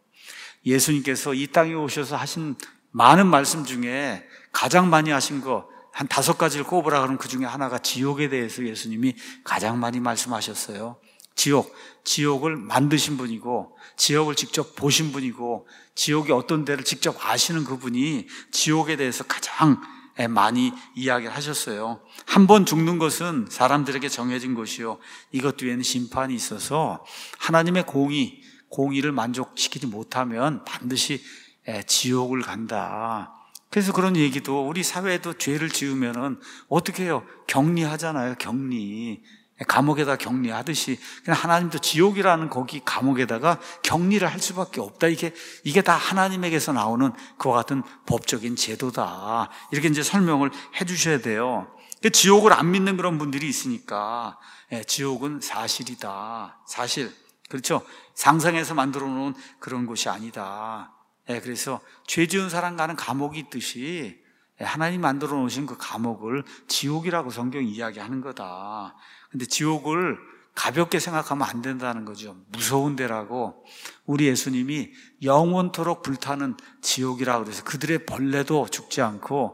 예수님께서 이 땅에 오셔서 하신 많은 말씀 중에 가장 많이 하신 거 한 다섯 가지를 꼽으라 그러면 그 중에 하나가 지옥에 대해서 예수님이 가장 많이 말씀하셨어요. 지옥, 지옥을 만드신 분이고 지옥을 직접 보신 분이고 지옥이 어떤 데를 직접 아시는 그분이 지옥에 대해서 가장 많이 이야기를 하셨어요. 한 번 죽는 것은 사람들에게 정해진 것이요, 이것 뒤에는 심판이 있어서 하나님의 공의, 공의를 만족시키지 못하면 반드시 지옥을 간다. 그래서 그런 얘기도 우리 사회에도 죄를 지으면은 어떻게 해요? 격리하잖아요. 격리. 감옥에다 격리하듯이 그냥 하나님도 지옥이라는 거기 감옥에다가 격리를 할 수밖에 없다. 이게 이게 다 하나님에게서 나오는 그와 같은 법적인 제도다. 이렇게 이제 설명을 해주셔야 돼요. 지옥을 안 믿는 그런 분들이 있으니까 예, 지옥은 사실이다. 사실. 그렇죠? 상상해서 만들어 놓은 그런 곳이 아니다. 예, 그래서 죄 지은 사람 가는 감옥이 있듯이 하나님 만들어 놓으신 그 감옥을 지옥이라고 성경이 이야기하는 거다. 근데 지옥을 가볍게 생각하면 안 된다는 거죠. 무서운 데라고. 우리 예수님이 영원토록 불타는 지옥이라고 그래서 그들의 벌레도 죽지 않고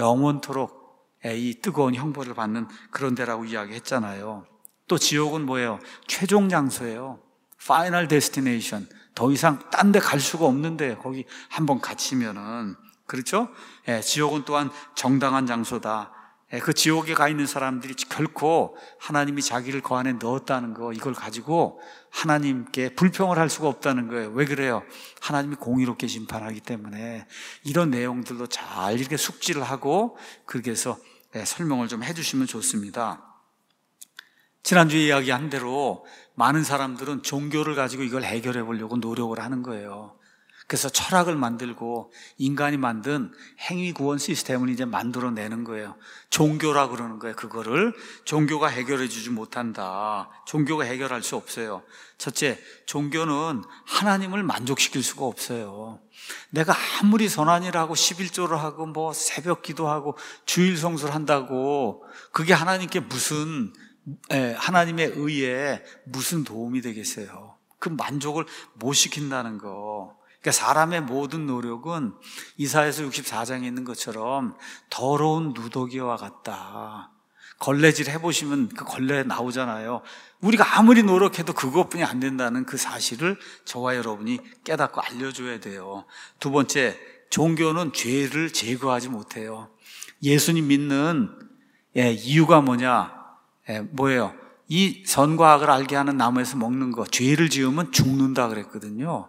영원토록 이 뜨거운 형벌을 받는 그런 데라고 이야기했잖아요. 또 지옥은 뭐예요? 최종 장소예요. Final destination. 더 이상 딴 데 갈 수가 없는데 거기 한번 갇히면은, 그렇죠? 예, 지옥은 또한 정당한 장소다. 예, 그 지옥에 가 있는 사람들이 결코 하나님이 자기를 그 안에 넣었다는 거, 이걸 가지고 하나님께 불평을 할 수가 없다는 거예요. 왜 그래요? 하나님이 공의롭게 심판하기 때문에. 이런 내용들도 잘 이렇게 숙지를 하고 그렇게 해서 예, 설명을 좀 해주시면 좋습니다. 지난주에 이야기한 대로 많은 사람들은 종교를 가지고 이걸 해결해 보려고 노력을 하는 거예요. 그래서 철학을 만들고 인간이 만든 행위 구원 시스템을 이제 만들어내는 거예요. 종교라 그러는 거예요. 그거를 종교가 해결해 주지 못한다. 종교가 해결할 수 없어요. 첫째, 종교는 하나님을 만족시킬 수가 없어요. 내가 아무리 선한이라고 십일조를 하고 뭐 새벽 기도하고 주일 성수를 한다고 그게 하나님께 무슨 예, 하나님의 의에 무슨 도움이 되겠어요? 그 만족을 못 시킨다는 거. 그러니까 사람의 모든 노력은 이사야서 육십사 장에 있는 것처럼 더러운 누더기와 같다. 걸레질 해보시면 그 걸레 나오잖아요. 우리가 아무리 노력해도 그것뿐이 안 된다는 그 사실을 저와 여러분이 깨닫고 알려줘야 돼요. 두 번째, 종교는 죄를 제거하지 못해요. 예수님 믿는 예, 이유가 뭐냐? 예, 뭐예요? 이 선과 악을 알게 하는 나무에서 먹는 거, 죄를 지으면 죽는다 그랬거든요.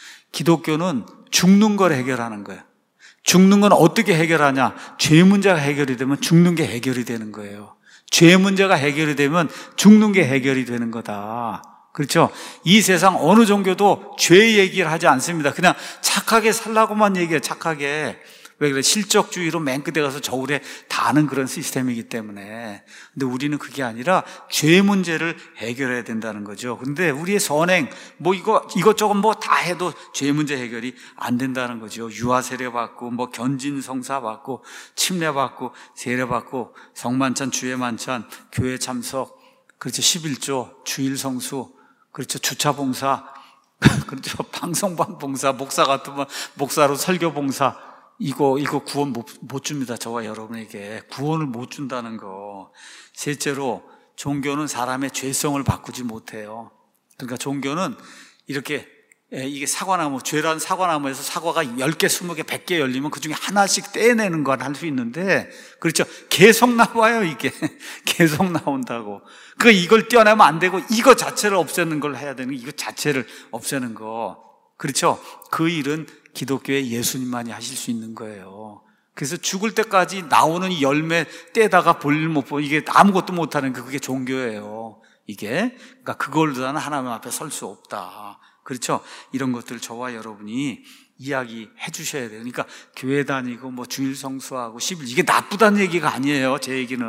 기독교는 죽는 걸 해결하는 거예요. 죽는 건 어떻게 해결하냐? 죄 문제가 해결이 되면 죽는 게 해결이 되는 거예요. 죄 문제가 해결이 되면 죽는 게 해결이 되는 거다. 그렇죠? 이 세상 어느 종교도 죄 얘기를 하지 않습니다. 그냥 착하게 살라고만 얘기해요. 착하게. 왜 그래? 실적주의로 맨 끝에 가서 저울에 다는 그런 시스템이기 때문에. 근데 우리는 그게 아니라 죄 문제를 해결해야 된다는 거죠. 근데 우리의 선행, 뭐 이거, 이것저것 뭐 다 해도 죄 문제 해결이 안 된다는 거죠. 유아 세례 받고, 뭐 견진 성사 받고, 침례 받고, 세례 받고, 성만찬, 주의 만찬, 교회 참석, 그렇죠. 십일조, 주일 성수, 그렇죠. 주차 봉사, 그렇죠. 방송반 봉사, 목사 같으면 목사로 설교 봉사, 이거, 이거 구원 못, 못 줍니다. 저와 여러분에게. 구원을 못 준다는 거. 셋째로, 종교는 사람의 죄성을 바꾸지 못해요. 그러니까 종교는 이렇게 이게 사과나무, 죄란 사과나무에서 사과가 열 개, 스무 개, 백 개 열리면 그 중에 하나씩 떼내는 건 할 수 있는데, 그렇죠? 계속 나와요, 이게. 계속 나온다고. 그 이걸 떼어내면 안 되고, 이거 자체를 없애는 걸 해야 되는 거, 이거 자체를 없애는 거. 그렇죠? 그 일은 기독교의 예수님만이 하실 수 있는 거예요. 그래서 죽을 때까지 나오는 이 열매 떼다가 볼일 못 보고, 이게 아무것도 못하는 게 그게 종교예요. 이게. 그러니까 그걸로는 하나님 앞에 설 수 없다. 그렇죠? 이런 것들 저와 여러분이 이야기해 주셔야 돼요. 그러니까 교회 다니고 뭐 주일 성수하고 십일, 이게 나쁘다는 얘기가 아니에요. 제 얘기는.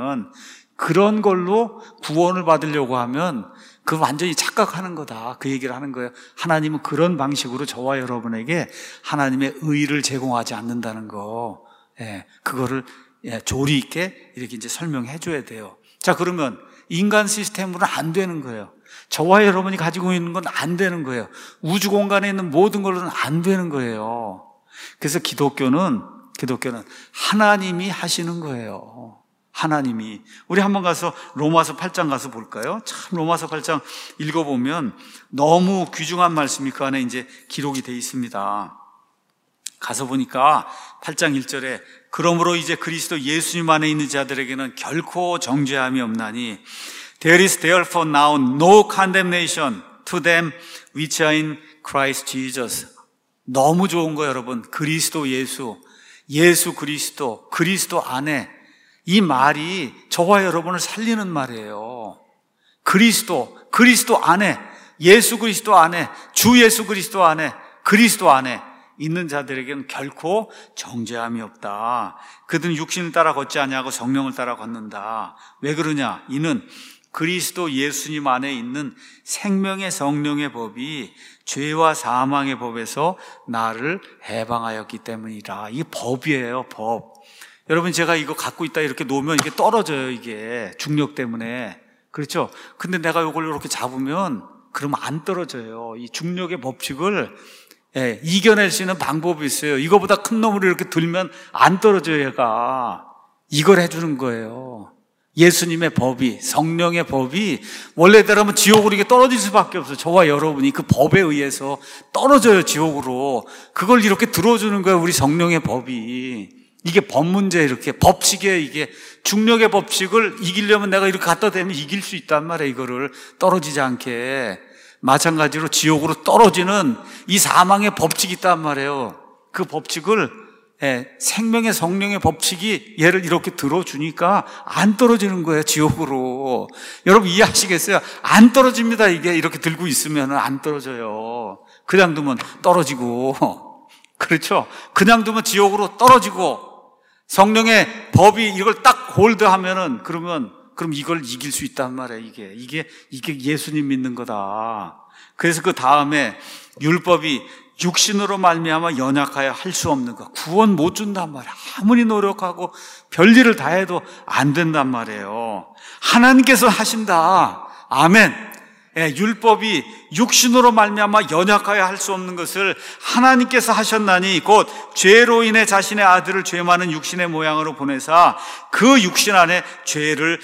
그런 걸로 구원을 받으려고 하면 그 완전히 착각하는 거다. 그 얘기를 하는 거예요. 하나님은 그런 방식으로 저와 여러분에게 하나님의 의를 제공하지 않는다는 거. 예, 그거를 예, 조리 있게 이렇게 이제 설명해 줘야 돼요. 자, 그러면 인간 시스템으로는 안 되는 거예요. 저와 여러분이 가지고 있는 건 안 되는 거예요. 우주 공간에 있는 모든 걸로는 안 되는 거예요. 그래서 기독교는, 기독교는 하나님이 하시는 거예요. 하나님이. 우리 한번 가서 로마서 팔 장 가서 볼까요? 참 로마서 팔 장 읽어보면 너무 귀중한 말씀이 그 안에 이제 기록이 되어 있습니다. 가서 보니까 팔 장 일 절에 그러므로 이제 그리스도 예수님 안에 있는 자들에게는 결코 정죄함이 없나니 There is therefore now no condemnation to them which are in Christ Jesus. 너무 좋은 거 여러분. 그리스도 예수, 예수 그리스도, 그리스도 안에, 이 말이 저와 여러분을 살리는 말이에요. 그리스도, 그리스도 안에, 예수 그리스도 안에, 주 예수 그리스도 안에, 그리스도 안에 있는 자들에게는 결코 정죄함이 없다. 그들은 육신을 따라 걷지 아니하고 성령을 따라 걷는다. 왜 그러냐? 이는 그리스도 예수님 안에 있는 생명의 성령의 법이 죄와 사망의 법에서 나를 해방하였기 때문이라. 이게 법이에요, 법. 여러분, 제가 이거 갖고 있다 이렇게 놓으면 이게 떨어져요, 이게. 중력 때문에. 그렇죠? 근데 내가 이걸 이렇게 잡으면 그러면 안 떨어져요. 이 중력의 법칙을 예, 이겨낼 수 있는 방법이 있어요. 이거보다 큰 놈을 이렇게 들면 안 떨어져요, 얘가. 이걸 해주는 거예요. 예수님의 법이, 성령의 법이 원래대로면 지옥으로 이게 떨어질 수밖에 없어요. 저와 여러분이 그 법에 의해서 떨어져요, 지옥으로. 그걸 이렇게 들어주는 거예요, 우리 성령의 법이. 이게 법 문제, 이렇게 법칙이에요. 이게 중력의 법칙을 이기려면 내가 이렇게 갖다 대면 이길 수 있단 말이에요. 이거를 떨어지지 않게. 마찬가지로 지옥으로 떨어지는 이 사망의 법칙이 있단 말이에요. 그 법칙을 예, 생명의 성령의 법칙이 얘를 이렇게 들어주니까 안 떨어지는 거예요, 지옥으로. 여러분 이해하시겠어요? 안 떨어집니다. 이게 이렇게 들고 있으면 안 떨어져요. 그냥 두면 떨어지고. 그렇죠? 그냥 두면 지옥으로 떨어지고. 성령의 법이 이걸 딱 홀드하면은 그러면 그럼 이걸 이길 수 있단 말이에요. 이게 이게 이게 예수님 믿는 거다. 그래서 그 다음에 율법이 육신으로 말미암아 연약하여 할 수 없는 거, 구원 못 준단 말이에요. 아무리 노력하고 별일을 다 해도 안 된단 말이에요. 하나님께서 하신다. 아멘. 예, 율법이 육신으로 말미암아 연약하여 할 수 없는 것을 하나님께서 하셨나니 곧 죄로 인해 자신의 아들을 죄 많은 육신의 모양으로 보내사 그 육신 안에 죄를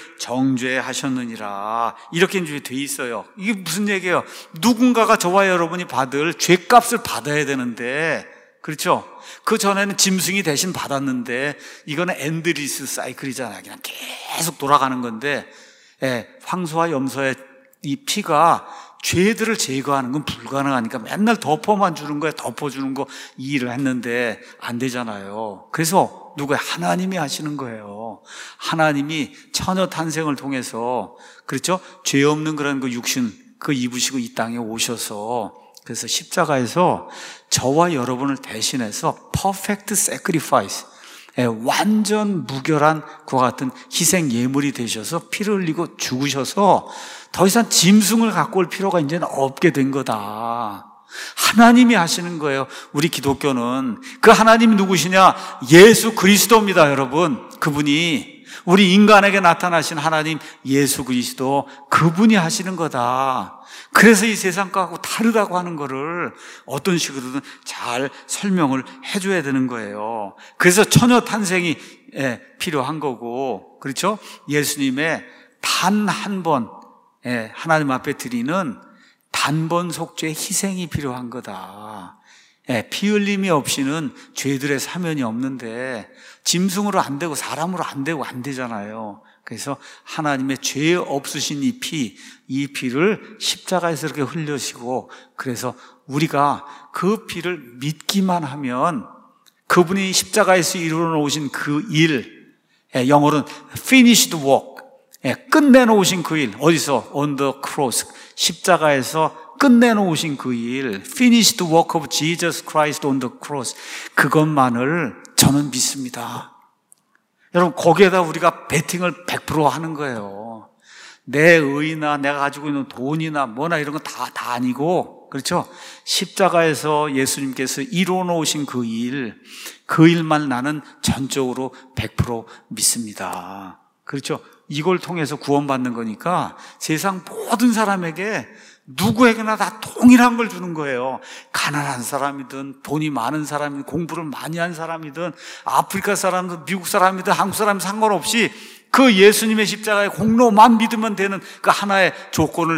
정죄하셨느니라. 이렇게 이제 돼 있어요. 이게 무슨 얘기예요? 누군가가 저와 여러분이 받을 죄값을 받아야 되는데, 그렇죠? 그 전에는 짐승이 대신 받았는데 이거는 엔드리스 사이클이잖아요. 그냥 계속 돌아가는 건데, 예, 황소와 염소의 이 피가 죄들을 제거하는 건 불가능하니까 맨날 덮어만 주는 거야. 덮어주는 거 이 일을 했는데 안 되잖아요. 그래서 누가 하나님이 하시는 거예요. 하나님이 처녀 탄생을 통해서, 그렇죠? 죄 없는 그런 그 육신 그 입으시고 이 땅에 오셔서, 그래서 십자가에서 저와 여러분을 대신해서 perfect sacrifice, 예, 완전 무결한 그와 같은 희생 예물이 되셔서 피를 흘리고 죽으셔서 더 이상 짐승을 갖고 올 필요가 이제는 없게 된 거다. 하나님이 하시는 거예요. 우리 기독교는 그 하나님이 누구시냐? 예수 그리스도입니다, 여러분. 그분이 우리 인간에게 나타나신 하나님 예수 그리스도, 그분이 하시는 거다. 그래서 이 세상 거하고 다르다고 하는 거를 어떤 식으로든 잘 설명을 해줘야 되는 거예요. 그래서 처녀 탄생이 필요한 거고, 그렇죠? 예수님의 단 한 번 하나님 앞에 드리는 단 단번 속죄의 희생이 필요한 거다. 예, 피 흘림이 없이는 죄들의 사면이 없는데 짐승으로 안 되고 사람으로 안 되고 안 되잖아요. 그래서 하나님의 죄 없으신 이 피, 이 피를 십자가에서 이렇게 흘려시고, 그래서 우리가 그 피를 믿기만 하면 그분이 십자가에서 이루어 놓으신 그 일, 예, 영어로는 finished work, 예, 끝내놓으신 그 일, 어디서? on the cross, 십자가에서 끝내놓으신 그 일, finished work of Jesus Christ on the cross, 그것만을 저는 믿습니다. 여러분, 거기에다 우리가 베팅을 백 퍼센트 하는 거예요. 내 의나 내가 가지고 있는 돈이나 뭐나 이런 건 다, 다 아니고, 그렇죠? 십자가에서 예수님께서 이루어 놓으신 그 일, 그 일만 나는 전적으로 백 퍼센트 믿습니다. 그렇죠? 이걸 통해서 구원받는 거니까 세상 모든 사람에게 누구에게나 다 동일한 걸 주는 거예요. 가난한 사람이든 돈이 많은 사람이든 공부를 많이 한 사람이든 아프리카 사람이든 미국 사람이든 한국 사람이든 상관없이 그 예수님의 십자가의 공로만 믿으면 되는 그 하나의 조건을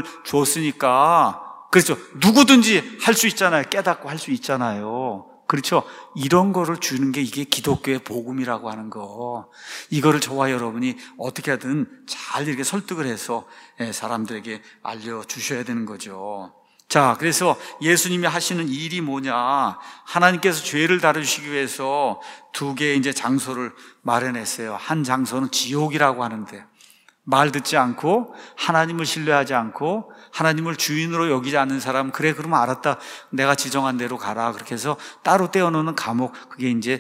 줬으니까, 그렇죠? 누구든지 할 수 있잖아요. 깨닫고 할 수 있잖아요. 그렇죠? 이런 거를 주는 게 이게 기독교의 복음이라고 하는 거. 이거를 저와 여러분이 어떻게 하든 잘 이렇게 설득을 해서 사람들에게 알려주셔야 되는 거죠. 자, 그래서 예수님이 하시는 일이 뭐냐. 하나님께서 죄를 다루시기 위해서 두 개의 이제 장소를 마련했어요. 한 장소는 지옥이라고 하는데, 말 듣지 않고 하나님을 신뢰하지 않고 하나님을 주인으로 여기지 않는 사람, 그래 그러면 알았다, 내가 지정한 대로 가라, 그렇게 해서 따로 떼어놓는 감옥, 그게 이제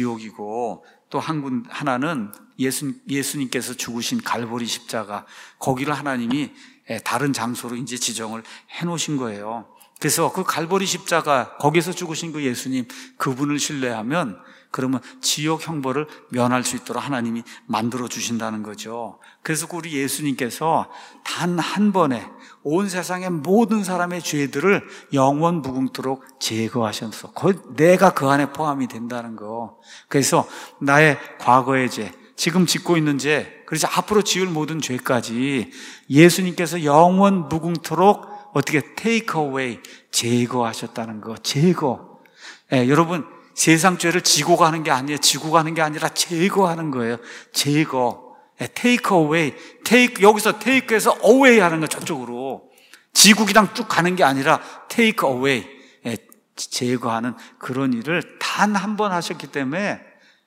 지옥이고, 또 한 군 하나는 예수, 예수님께서 죽으신 갈보리 십자가, 거기를 하나님이 다른 장소로 이제 지정을 해놓으신 거예요. 그래서 그 갈보리 십자가, 거기서 죽으신 그 예수님, 그분을 신뢰하면 그러면 지옥 형벌을 면할 수 있도록 하나님이 만들어 주신다는 거죠. 그래서 우리 예수님께서 단 한 번에 온 세상의 모든 사람의 죄들을 영원 무궁토록 제거하셔서 거의 내가 그 안에 포함이 된다는 거. 그래서 나의 과거의 죄, 지금 짓고 있는 죄, 그래서 앞으로 지을 모든 죄까지 예수님께서 영원 무궁토록 어떻게 take away, 제거하셨다는 거. 제거. 예, 여러분, 세상 죄를 지고 가는 게 아니에요. 지고 가는 게 아니라 제거하는 거예요. 제거. take away. take, 여기서 take에서 away 하는 거, 저쪽으로. 지구 그냥 쭉 가는 게 아니라 take away. 제거하는 그런 일을 단 한 번 하셨기 때문에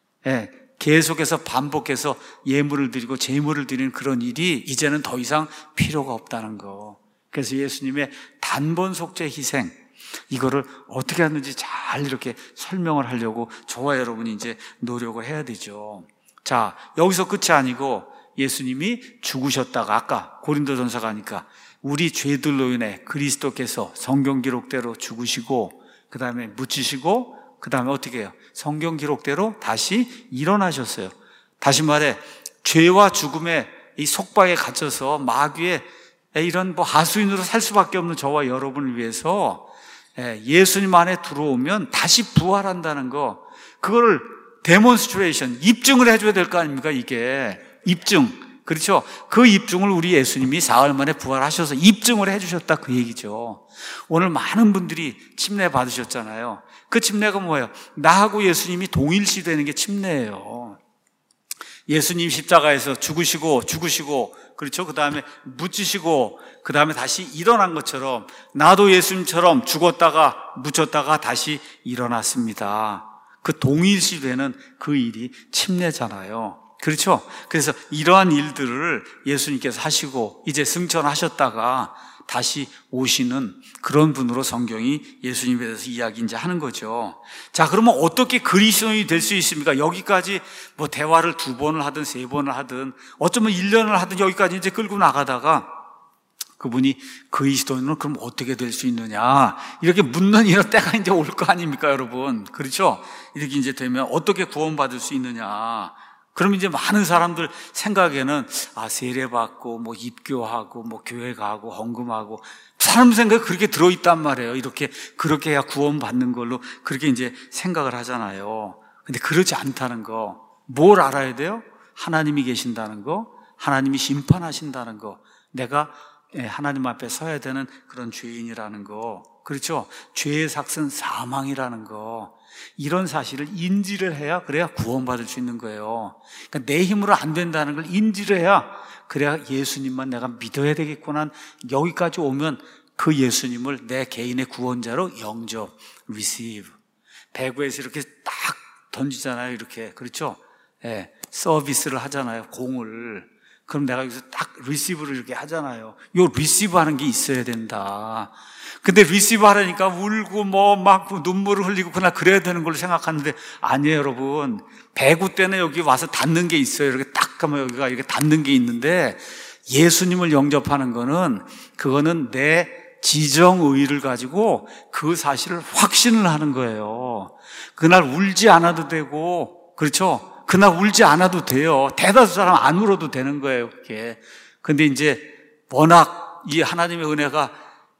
계속해서 반복해서 예물을 드리고 제물을 드리는 그런 일이 이제는 더 이상 필요가 없다는 거. 그래서 예수님의 단번 속죄 희생, 이거를 어떻게 하는지 잘 이렇게 설명을 하려고 저와 여러분이 이제 노력을 해야 되죠. 자, 여기서 끝이 아니고 예수님이 죽으셨다가, 아까 고린도전서 가니까 우리 죄들로 인해 그리스도께서 성경 기록대로 죽으시고, 그 다음에 묻히시고, 그 다음에 어떻게 해요? 성경 기록대로 다시 일어나셨어요. 다시 말해, 죄와 죽음의 이 속박에 갇혀서 마귀의 이런 뭐 하수인으로 살 수밖에 없는 저와 여러분을 위해서 예수님 안에 들어오면 다시 부활한다는 거, 그거를 데몬스트레이션, 입증을 해줘야 될 거 아닙니까? 이게 입증, 그렇죠? 그 입증을 우리 예수님이 사흘 만에 부활하셔서 입증을 해주셨다, 그 얘기죠. 오늘 많은 분들이 침례 받으셨잖아요. 그 침례가 뭐예요? 나하고 예수님이 동일시 되는 게 침례예요. 예수님 십자가에서 죽으시고 죽으시고, 그렇죠? 그 다음에 묻히시고, 그 다음에 다시 일어난 것처럼 나도 예수님처럼 죽었다가 묻혔다가 다시 일어났습니다. 그 동일시 되는 그 일이 침례잖아요. 그렇죠? 그래서 이러한 일들을 예수님께서 하시고 이제 승천하셨다가 다시 오시는 그런 분으로 성경이 예수님에 대해서 이야기 이제 하는 거죠. 자, 그러면 어떻게 그리스도인이 될 수 있습니까? 여기까지 뭐 대화를 두 번을 하든 세 번을 하든 어쩌면 일 년을 하든 여기까지 이제 끌고 나가다가 그분이 그리스도인은 그럼 어떻게 될 수 있느냐, 이렇게 묻는 이런 때가 이제 올 거 아닙니까, 여러분? 그렇죠? 이렇게 이제 되면 어떻게 구원받을 수 있느냐. 그럼 이제 많은 사람들 생각에는 아, 세례받고 뭐 입교하고 뭐 교회 가고 헌금하고, 사람 생각에 그렇게 들어있단 말이에요. 이렇게 그렇게 해야 구원받는 걸로 그렇게 이제 생각을 하잖아요. 근데 그렇지 않다는 거. 뭘 알아야 돼요? 하나님이 계신다는 거, 하나님이 심판하신다는 거, 내가 하나님 앞에 서야 되는 그런 죄인이라는 거, 그렇죠? 죄의 삭은 사망이라는 거, 이런 사실을 인지를 해야 그래야 구원받을 수 있는 거예요. 그러니까 내 힘으로 안 된다는 걸 인지를 해야 그래야 예수님만 내가 믿어야 되겠구나. 여기까지 오면 그 예수님을 내 개인의 구원자로 영접, receive. 배구에서 이렇게 딱 던지잖아요. 이렇게. 그렇죠? 예, 서비스를 하잖아요. 공을. 그럼 내가 여기서 딱 리시브를 이렇게 하잖아요. 요 리시브 하는 게 있어야 된다. 근데 리시브 하려니까 울고 뭐 막 눈물을 흘리고 그냥 그래야 되는 걸로 생각하는데 아니에요, 여러분. 배구 때는 여기 와서 닿는 게 있어요. 이렇게 딱 하면 여기가 이렇게 닿는 게 있는데 예수님을 영접하는 거는 그거는 내 지정의를 가지고 그 사실을 확신을 하는 거예요. 그날 울지 않아도 되고, 그렇죠? 그날 울지 않아도 돼요. 대다수 사람 안 울어도 되는 거예요, 그게. 근데 이제 워낙 이 하나님의 은혜가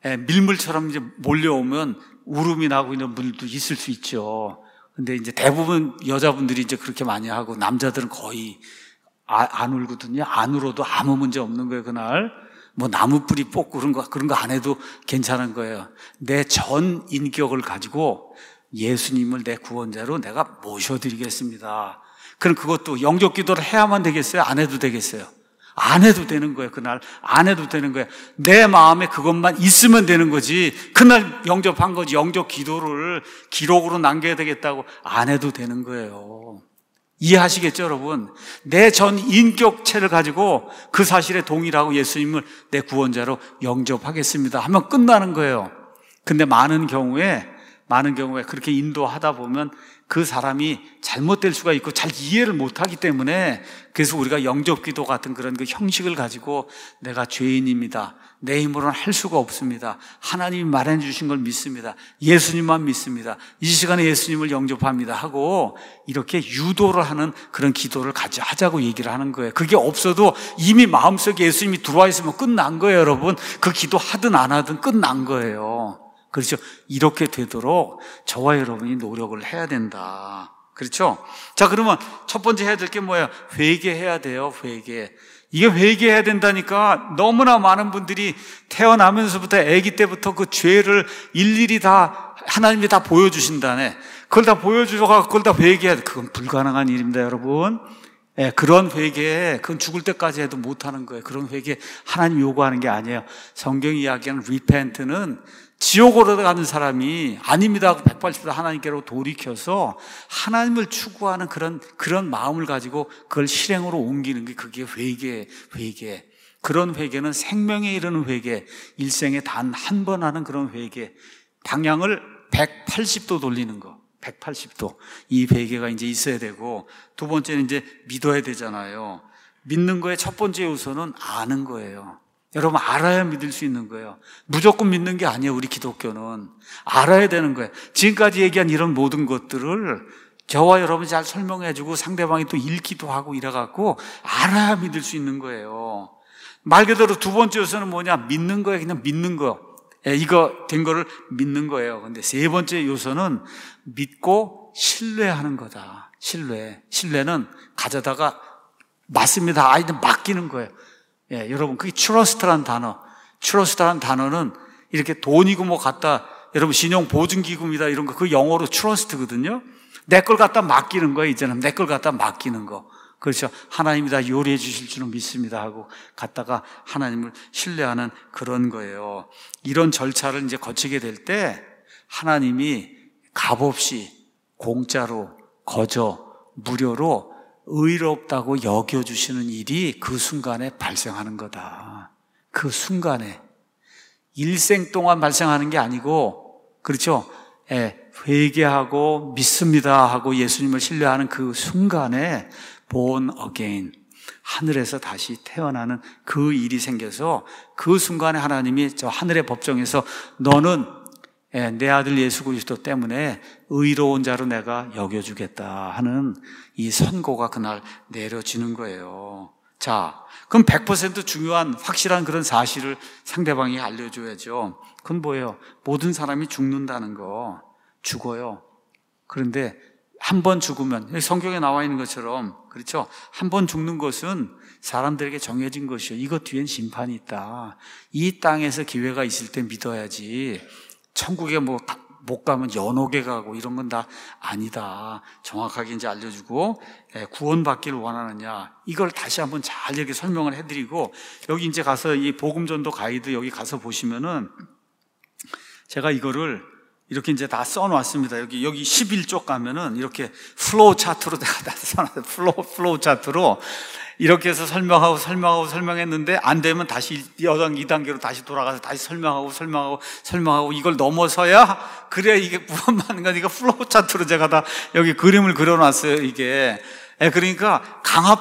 밀물처럼 이제 몰려오면 울음이 나고 있는 분들도 있을 수 있죠. 근데 이제 대부분 여자분들이 이제 그렇게 많이 하고 남자들은 거의 안 울거든요. 안 울어도 아무 문제 없는 거예요, 그날. 뭐 나무 뿌리 뽑고 그런 거, 그런 거 안 해도 괜찮은 거예요. 내 전 인격을 가지고 예수님을 내 구원자로 내가 모셔드리겠습니다. 그럼 그것도 영접 기도를 해야만 되겠어요? 안 해도 되겠어요? 안 해도 되는 거예요. 그날 안 해도 되는 거예요. 내 마음에 그것만 있으면 되는 거지. 그날 영접한 거지. 영접 기도를 기록으로 남겨야 되겠다고 안 해도 되는 거예요. 이해하시겠죠, 여러분? 내 전 인격체를 가지고 그 사실에 동의하고 예수님을 내 구원자로 영접하겠습니다 하면 끝나는 거예요. 근데 많은 경우에 많은 경우에 그렇게 인도하다 보면 그 사람이 잘못될 수가 있고 잘 이해를 못하기 때문에, 그래서 우리가 영접기도 같은 그런 그 형식을 가지고 내가 죄인입니다, 내 힘으로는 할 수가 없습니다, 하나님이 마련해 주신 걸 믿습니다, 예수님만 믿습니다, 이 시간에 예수님을 영접합니다 하고 이렇게 유도를 하는 그런 기도를 같이 하자고 얘기를 하는 거예요. 그게 없어도 이미 마음속에 예수님이 들어와 있으면 끝난 거예요, 여러분. 그 기도 하든 안 하든 끝난 거예요. 그렇죠? 이렇게 되도록 저와 여러분이 노력을 해야 된다. 그렇죠? 자, 그러면 첫 번째 해야 될 게 뭐예요? 회개해야 돼요, 회개. 이게 회개해야 된다니까. 너무나 많은 분들이 태어나면서부터 아기 때부터 그 죄를 일일이 다 하나님이 다 보여주신다네. 그걸 다 보여주셔서 그걸 다 회개해야 돼. 그건 불가능한 일입니다, 여러분. 예, 그런 회개, 그건 죽을 때까지 해도 못하는 거예요. 그런 회개 하나님 요구하는 게 아니에요. 성경이 이야기하는 repent는 지옥으로 가는 사람이 아닙니다 하고 백팔십 도 하나님께로 돌이켜서 하나님을 추구하는 그런, 그런 마음을 가지고 그걸 실행으로 옮기는 게 그게 회개, 회개. 그런 회개는 생명에 이르는 회개, 일생에 단 한 번 하는 그런 회개. 방향을 백팔십 도 돌리는 거. 백팔십 도. 이 회개가 이제 있어야 되고, 두 번째는 이제 믿어야 되잖아요. 믿는 거의 첫 번째 요소는 아는 거예요. 여러분, 알아야 믿을 수 있는 거예요. 무조건 믿는 게 아니에요, 우리 기독교는. 알아야 되는 거예요. 지금까지 얘기한 이런 모든 것들을 저와 여러분이 잘 설명해주고 상대방이 또 읽기도 하고 이래갖고 알아야 믿을 수 있는 거예요. 말 그대로 두 번째 요소는 뭐냐? 믿는 거예요. 그냥 믿는 거. 예, 이거 된 거를 믿는 거예요. 근데 세 번째 요소는 믿고 신뢰하는 거다. 신뢰. 신뢰는 가져다가 맞습니다. 아이들 맡기는 거예요. 예, 여러분, 그게 트러스트라는 단어. 트러스트라는 단어는 이렇게 돈이고 뭐 갖다, 여러분, 신용보증기금이다 이런 거, 그 영어로 트러스트거든요. 내 걸 갖다 맡기는 거예요, 이제는. 내 걸 갖다 맡기는 거. 그렇죠. 하나님이 다 요리해 주실 줄은 믿습니다 하고 갖다가 하나님을 신뢰하는 그런 거예요. 이런 절차를 이제 거치게 될 때 하나님이 값없이 공짜로, 거저, 무료로 의롭다고 여겨주시는 일이 그 순간에 발생하는 거다. 그 순간에. 일생 동안 발생하는 게 아니고, 그렇죠? 예, 회개하고 믿습니다 하고 예수님을 신뢰하는 그 순간에 born again, 하늘에서 다시 태어나는 그 일이 생겨서 그 순간에 하나님이 저 하늘의 법정에서 너는 내 아들 예수 그리스도 때문에 의로운 자로 내가 여겨주겠다 하는 이 선고가 그날 내려지는 거예요. 자, 그럼 백 퍼센트 중요한 확실한 그런 사실을 상대방이 알려줘야죠. 그건 뭐예요? 모든 사람이 죽는다는 거. 죽어요. 그런데 한 번 죽으면 성경에 나와 있는 것처럼, 그렇죠? 한 번 죽는 것은 사람들에게 정해진 것이요. 이것 뒤엔 심판이 있다. 이 땅에서 기회가 있을 때 믿어야지. 천국에 뭐 못 가면 연옥에 가고 이런 건 다 아니다. 정확하게 이제 알려주고, 구원받기를 원하느냐. 이걸 다시 한번 잘 이렇게 설명을 해드리고, 여기 이제 가서 이 복음전도 가이드 여기 가서 보시면은 제가 이거를 이렇게 이제 다 써놨습니다. 여기, 여기 십일 쪽 가면은 이렇게 플로우 차트로 내가 다 써놨어요. 플로우, 플로우 차트로. 이렇게 해서 설명하고 설명하고 설명했는데 안 되면 다시 이 단계로 다시 돌아가서 다시 설명하고 설명하고 설명하고 이걸 넘어서야 그래야 이게 구원받는 거니까 플로우 차트로 제가 다 여기 그림을 그려놨어요. 이게. 그러니까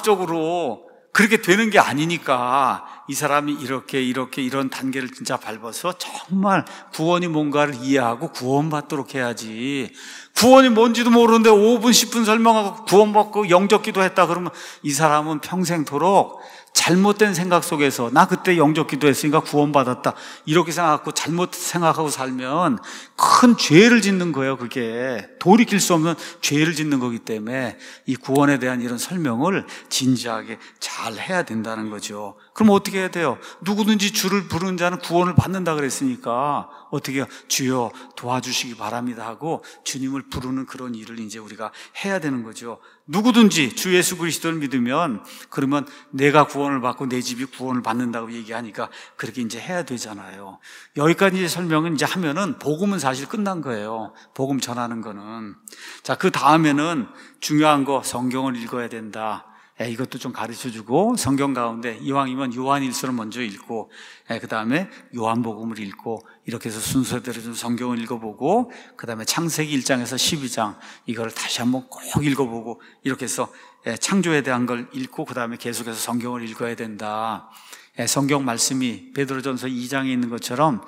강압적으로 그렇게 되는 게 아니니까 이 사람이 이렇게 이렇게 이런 단계를 진짜 밟아서 정말 구원이 뭔가를 이해하고 구원받도록 해야지. 구원이 뭔지도 모르는데 오 분, 십 분 설명하고 구원받고 영접 기도했다 그러면 이 사람은 평생토록 잘못된 생각 속에서 나 그때 영접 기도했으니까 구원받았다 이렇게 생각하고 잘못 생각하고 살면 큰 죄를 짓는 거예요. 그게 돌이킬 수 없는 죄를 짓는 거기 때문에 이 구원에 대한 이런 설명을 진지하게 잘 해야 된다는 거죠. 그럼 어떻게 해야 돼요? 누구든지 주를 부르는 자는 구원을 받는다 그랬으니까 어떻게 해요? 주여 도와주시기 바랍니다 하고 주님을 부르는 그런 일을 이제 우리가 해야 되는 거죠. 누구든지 주 예수 그리스도를 믿으면 그러면 내가 구원을 받고 내 집이 구원을 받는다고 얘기하니까 그렇게 이제 해야 되잖아요. 여기까지 이제 설명은 이제 하면은 복음은 사실 끝난 거예요. 복음 전하는 거는. 자, 그 다음에는 중요한 거 성경을 읽어야 된다. 예, 이것도 좀 가르쳐주고 성경 가운데 이왕이면 요한일서를 먼저 읽고 예, 그 다음에 요한복음을 읽고 이렇게 해서 순서대로 좀 성경을 읽어보고 그 다음에 창세기 일 장에서 십이 장 이걸 다시 한번 꼭 읽어보고 이렇게 해서 예, 창조에 대한 걸 읽고 그 다음에 계속해서 성경을 읽어야 된다. 예, 성경 말씀이 베드로전서 이 장에 있는 것처럼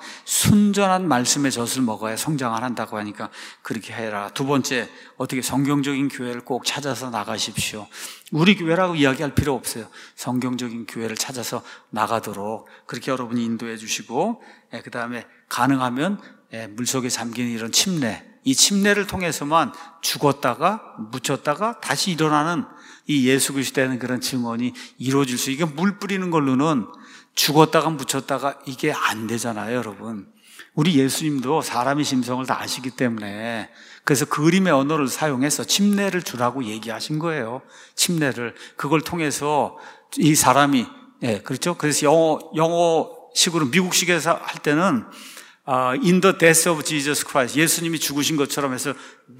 순전한 말씀의 젖을 먹어야 성장을 한다고 하니까 그렇게 해라. 두 번째, 어떻게 성경적인 교회를 꼭 찾아서 나가십시오. 우리 교회라고 이야기할 필요 없어요. 성경적인 교회를 찾아서 나가도록 그렇게 여러분이 인도해 주시고 예, 그 다음에 가능하면 예, 물속에 잠긴 이런 침례, 이 침례를 통해서만 죽었다가 묻혔다가 다시 일어나는 이 예수 그리스도의 그런 증언이 이루어질 수, 이게 물 뿌리는 걸로는 죽었다가 묻혔다가 이게 안 되잖아요, 여러분. 우리 예수님도 사람의 심성을 다 아시기 때문에 그래서 그림의 언어를 사용해서 침례를 주라고 얘기하신 거예요. 침례를. 그걸 통해서 이 사람이, 예, 그렇죠? 그래서 영어, 영어식으로 미국식에서 할 때는 Uh, in the death of Jesus Christ, 예수님이 죽으신 것처럼 해서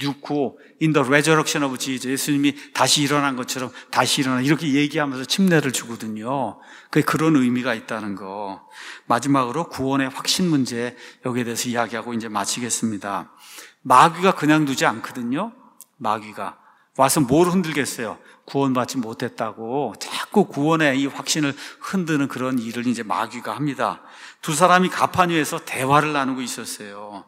넣고 in the resurrection of Jesus, 예수님이 다시 일어난 것처럼 다시 일어나 이렇게 얘기하면서 침례를 주거든요. 그게 그런 의미가 있다는 거. 마지막으로 구원의 확신 문제, 여기에 대해서 이야기하고 이제 마치겠습니다. 마귀가 그냥 두지 않거든요. 마귀가 와서 뭘 흔들겠어요? 구원받지 못했다고 자꾸 구원의 이 확신을 흔드는 그런 일을 이제 마귀가 합니다. 두 사람이 가판 위에서 대화를 나누고 있었어요.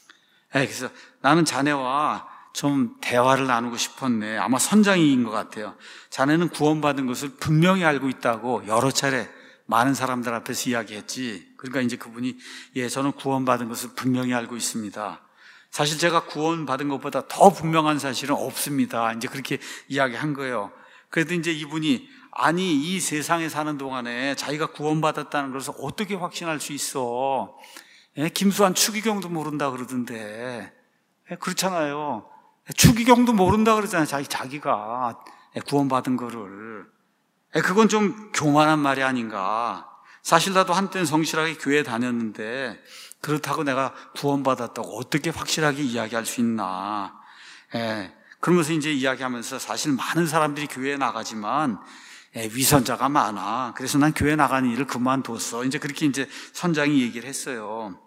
그래서 나는 자네와 좀 대화를 나누고 싶었네. 아마 선장인 것 같아요. 자네는 구원받은 것을 분명히 알고 있다고 여러 차례 많은 사람들 앞에서 이야기했지. 그러니까 이제 그분이 예, 저는 구원받은 것을 분명히 알고 있습니다. 사실 제가 구원받은 것보다 더 분명한 사실은 없습니다. 이제 그렇게 이야기한 거예요. 그래도 이제 이분이 아니 이 세상에 사는 동안에 자기가 구원받았다는 것을 어떻게 확신할 수 있어? 예? 김수환 추기경도 모른다 그러던데. 예? 그렇잖아요. 추기경도 모른다 그러잖아요. 자기, 자기가 구원받은 거를. 예? 그건 좀 교만한 말이 아닌가. 사실 나도 한때는 성실하게 교회 다녔는데 그렇다고 내가 구원받았다고 어떻게 확실하게 이야기할 수 있나. 예. 그러면서 이제 이야기하면서 사실 많은 사람들이 교회에 나가지만 예, 위선자가 많아. 그래서 난 교회 나가는 일을 그만뒀어. 이제 그렇게 이제 선장이 얘기를 했어요.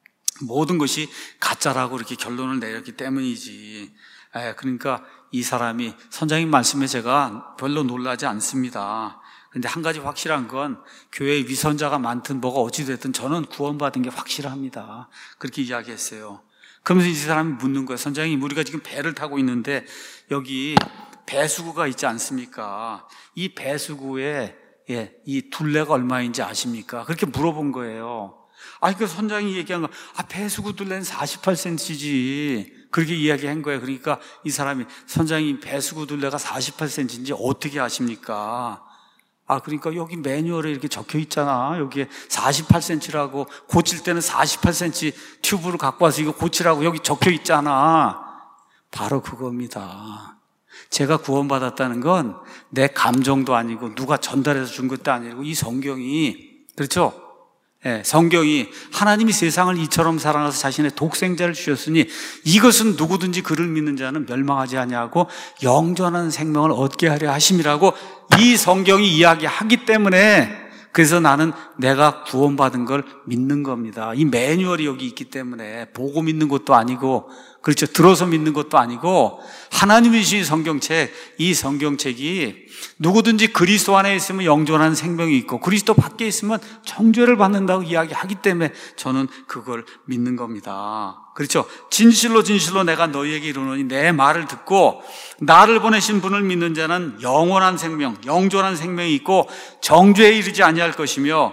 모든 것이 가짜라고 이렇게 결론을 내렸기 때문이지. 예, 그러니까 이 사람이 선장님 말씀에 제가 별로 놀라지 않습니다. 근데 한 가지 확실한 건 교회에 위선자가 많든 뭐가 어찌됐든 저는 구원받은 게 확실합니다. 그렇게 이야기했어요. 그러면서 이 사람이 묻는 거예요. 선장님, 우리가 지금 배를 타고 있는데 여기 배수구가 있지 않습니까? 이 배수구에 예, 이 둘레가 얼마인지 아십니까? 그렇게 물어본 거예요. 아, 그 선장이 얘기한 거, 아, 배수구 둘레는 사십팔 센티미터지. 그렇게 이야기한 거예요. 그러니까 이 사람이 선장님 배수구둘레가 사십팔 센티미터인지 어떻게 아십니까? 아, 그러니까 여기 매뉴얼에 이렇게 적혀 있잖아. 여기에 사십팔 센티미터라고, 고칠 때는 사십팔 센티미터 튜브를 갖고 와서 이거 고치라고 여기 적혀 있잖아. 바로 그겁니다. 제가 구원받았다는 건 내 감정도 아니고 누가 전달해서 준 것도 아니고 이 성경이, 그렇죠? 예, 성경이 하나님이 세상을 이처럼 사랑하사 자신의 독생자를 주셨으니 이것은 누구든지 그를 믿는 자는 멸망하지 아니하고 영존한 생명을 얻게 하려 하심이라고 이 성경이 이야기하기 때문에, 그래서 나는 내가 구원받은 걸 믿는 겁니다. 이 매뉴얼이 여기 있기 때문에 보고 믿는 것도 아니고, 그렇죠, 들어서 믿는 것도 아니고, 하나님이 주신 성경책, 이 성경책이 누구든지 그리스도 안에 있으면 영존한 생명이 있고 그리스도 밖에 있으면 정죄를 받는다고 이야기하기 때문에 저는 그걸 믿는 겁니다. 그렇죠? 진실로 진실로 내가 너희에게 이르노니 내 말을 듣고 나를 보내신 분을 믿는 자는 영원한 생명, 영존한 생명이 있고 정죄에 이르지 아니할 것이며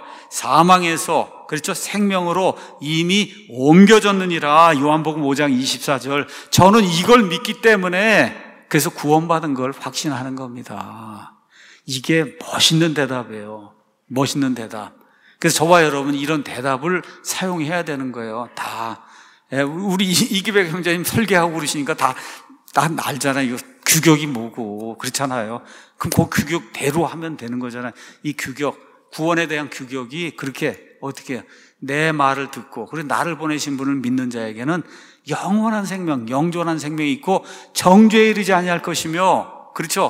사망에서, 그렇죠, 생명으로 이미 옮겨졌느니라. 요한복음 오 장 이십사 절. 저는 이걸 믿기 때문에 그래서 구원받은 걸 확신하는 겁니다. 이게 멋있는 대답이에요. 멋있는 대답. 그래서 저와 여러분 이런 대답을 사용해야 되는 거예요. 다. 우리 이기백 형제님 설계하고 그러시니까 다, 다 알잖아요. 이거 규격이 뭐고. 그렇잖아요. 그럼 그 규격대로 하면 되는 거잖아요. 이 규격, 구원에 대한 규격이 그렇게 어떻게 해요? 내 말을 듣고, 그리고 나를 보내신 분을 믿는 자에게는 영원한 생명, 영존한 생명이 있고 정죄에 이르지 아니할 것이며, 그렇죠,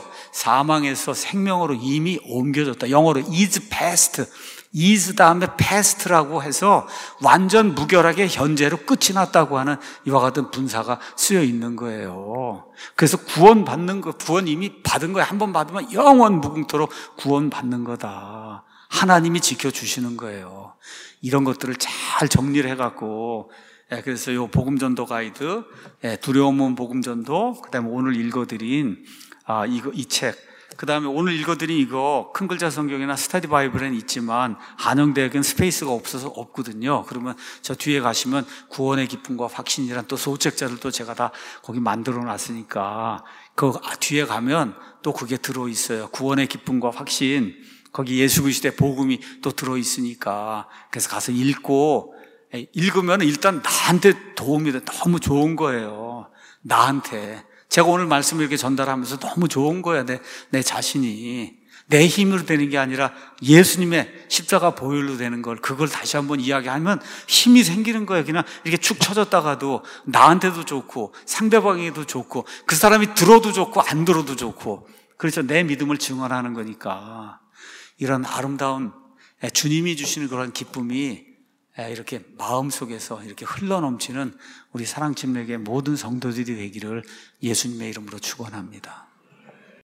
사망에서 생명으로 이미 옮겨졌다. 영어로 is past, is 다음에 past라고 해서 완전 무결하게 현재로 끝이 났다고 하는 이와 같은 분사가 쓰여 있는 거예요. 그래서 구원 받는 거, 구원 이미 받은 거예요. 한 번 받으면 영원 무궁토록 구원 받는 거다. 하나님이 지켜주시는 거예요. 이런 것들을 잘 정리를 해갖고, 그래서 이 복음전도 가이드, 두려움은 복음전도, 그 다음에 오늘 읽어드린 아, 이거, 이 책, 그 다음에 오늘 읽어드린 이거 큰 글자 성경이나 스터디 바이블에는 있지만 한영대학은 스페이스가 없어서 없거든요. 그러면 저 뒤에 가시면 구원의 기쁨과 확신이란 또 소책자를 또 제가 다 거기 만들어 놨으니까 그 뒤에 가면 또 그게 들어있어요. 구원의 기쁨과 확신, 거기 예수 그리스도의 복음이 또 들어있으니까. 그래서 가서 읽고, 읽으면 일단 나한테 도움이 돼. 너무 좋은 거예요. 나한테. 제가 오늘 말씀을 이렇게 전달하면서 너무 좋은 거야. 내, 내 자신이. 내 힘으로 되는 게 아니라 예수님의 십자가 보혈로 되는 걸, 그걸 다시 한번 이야기하면 힘이 생기는 거예요. 그냥 이렇게 축 처졌다가도 나한테도 좋고 상대방에게도 좋고 그 사람이 들어도 좋고 안 들어도 좋고, 그렇죠. 내 믿음을 증언하는 거니까. 이런 아름다운 주님이 주시는 그런 기쁨이 이렇게 마음속에서 이렇게 흘러넘치는 우리 사랑팀에게 모든 성도들이 되기를 예수님의 이름으로 축원합니다.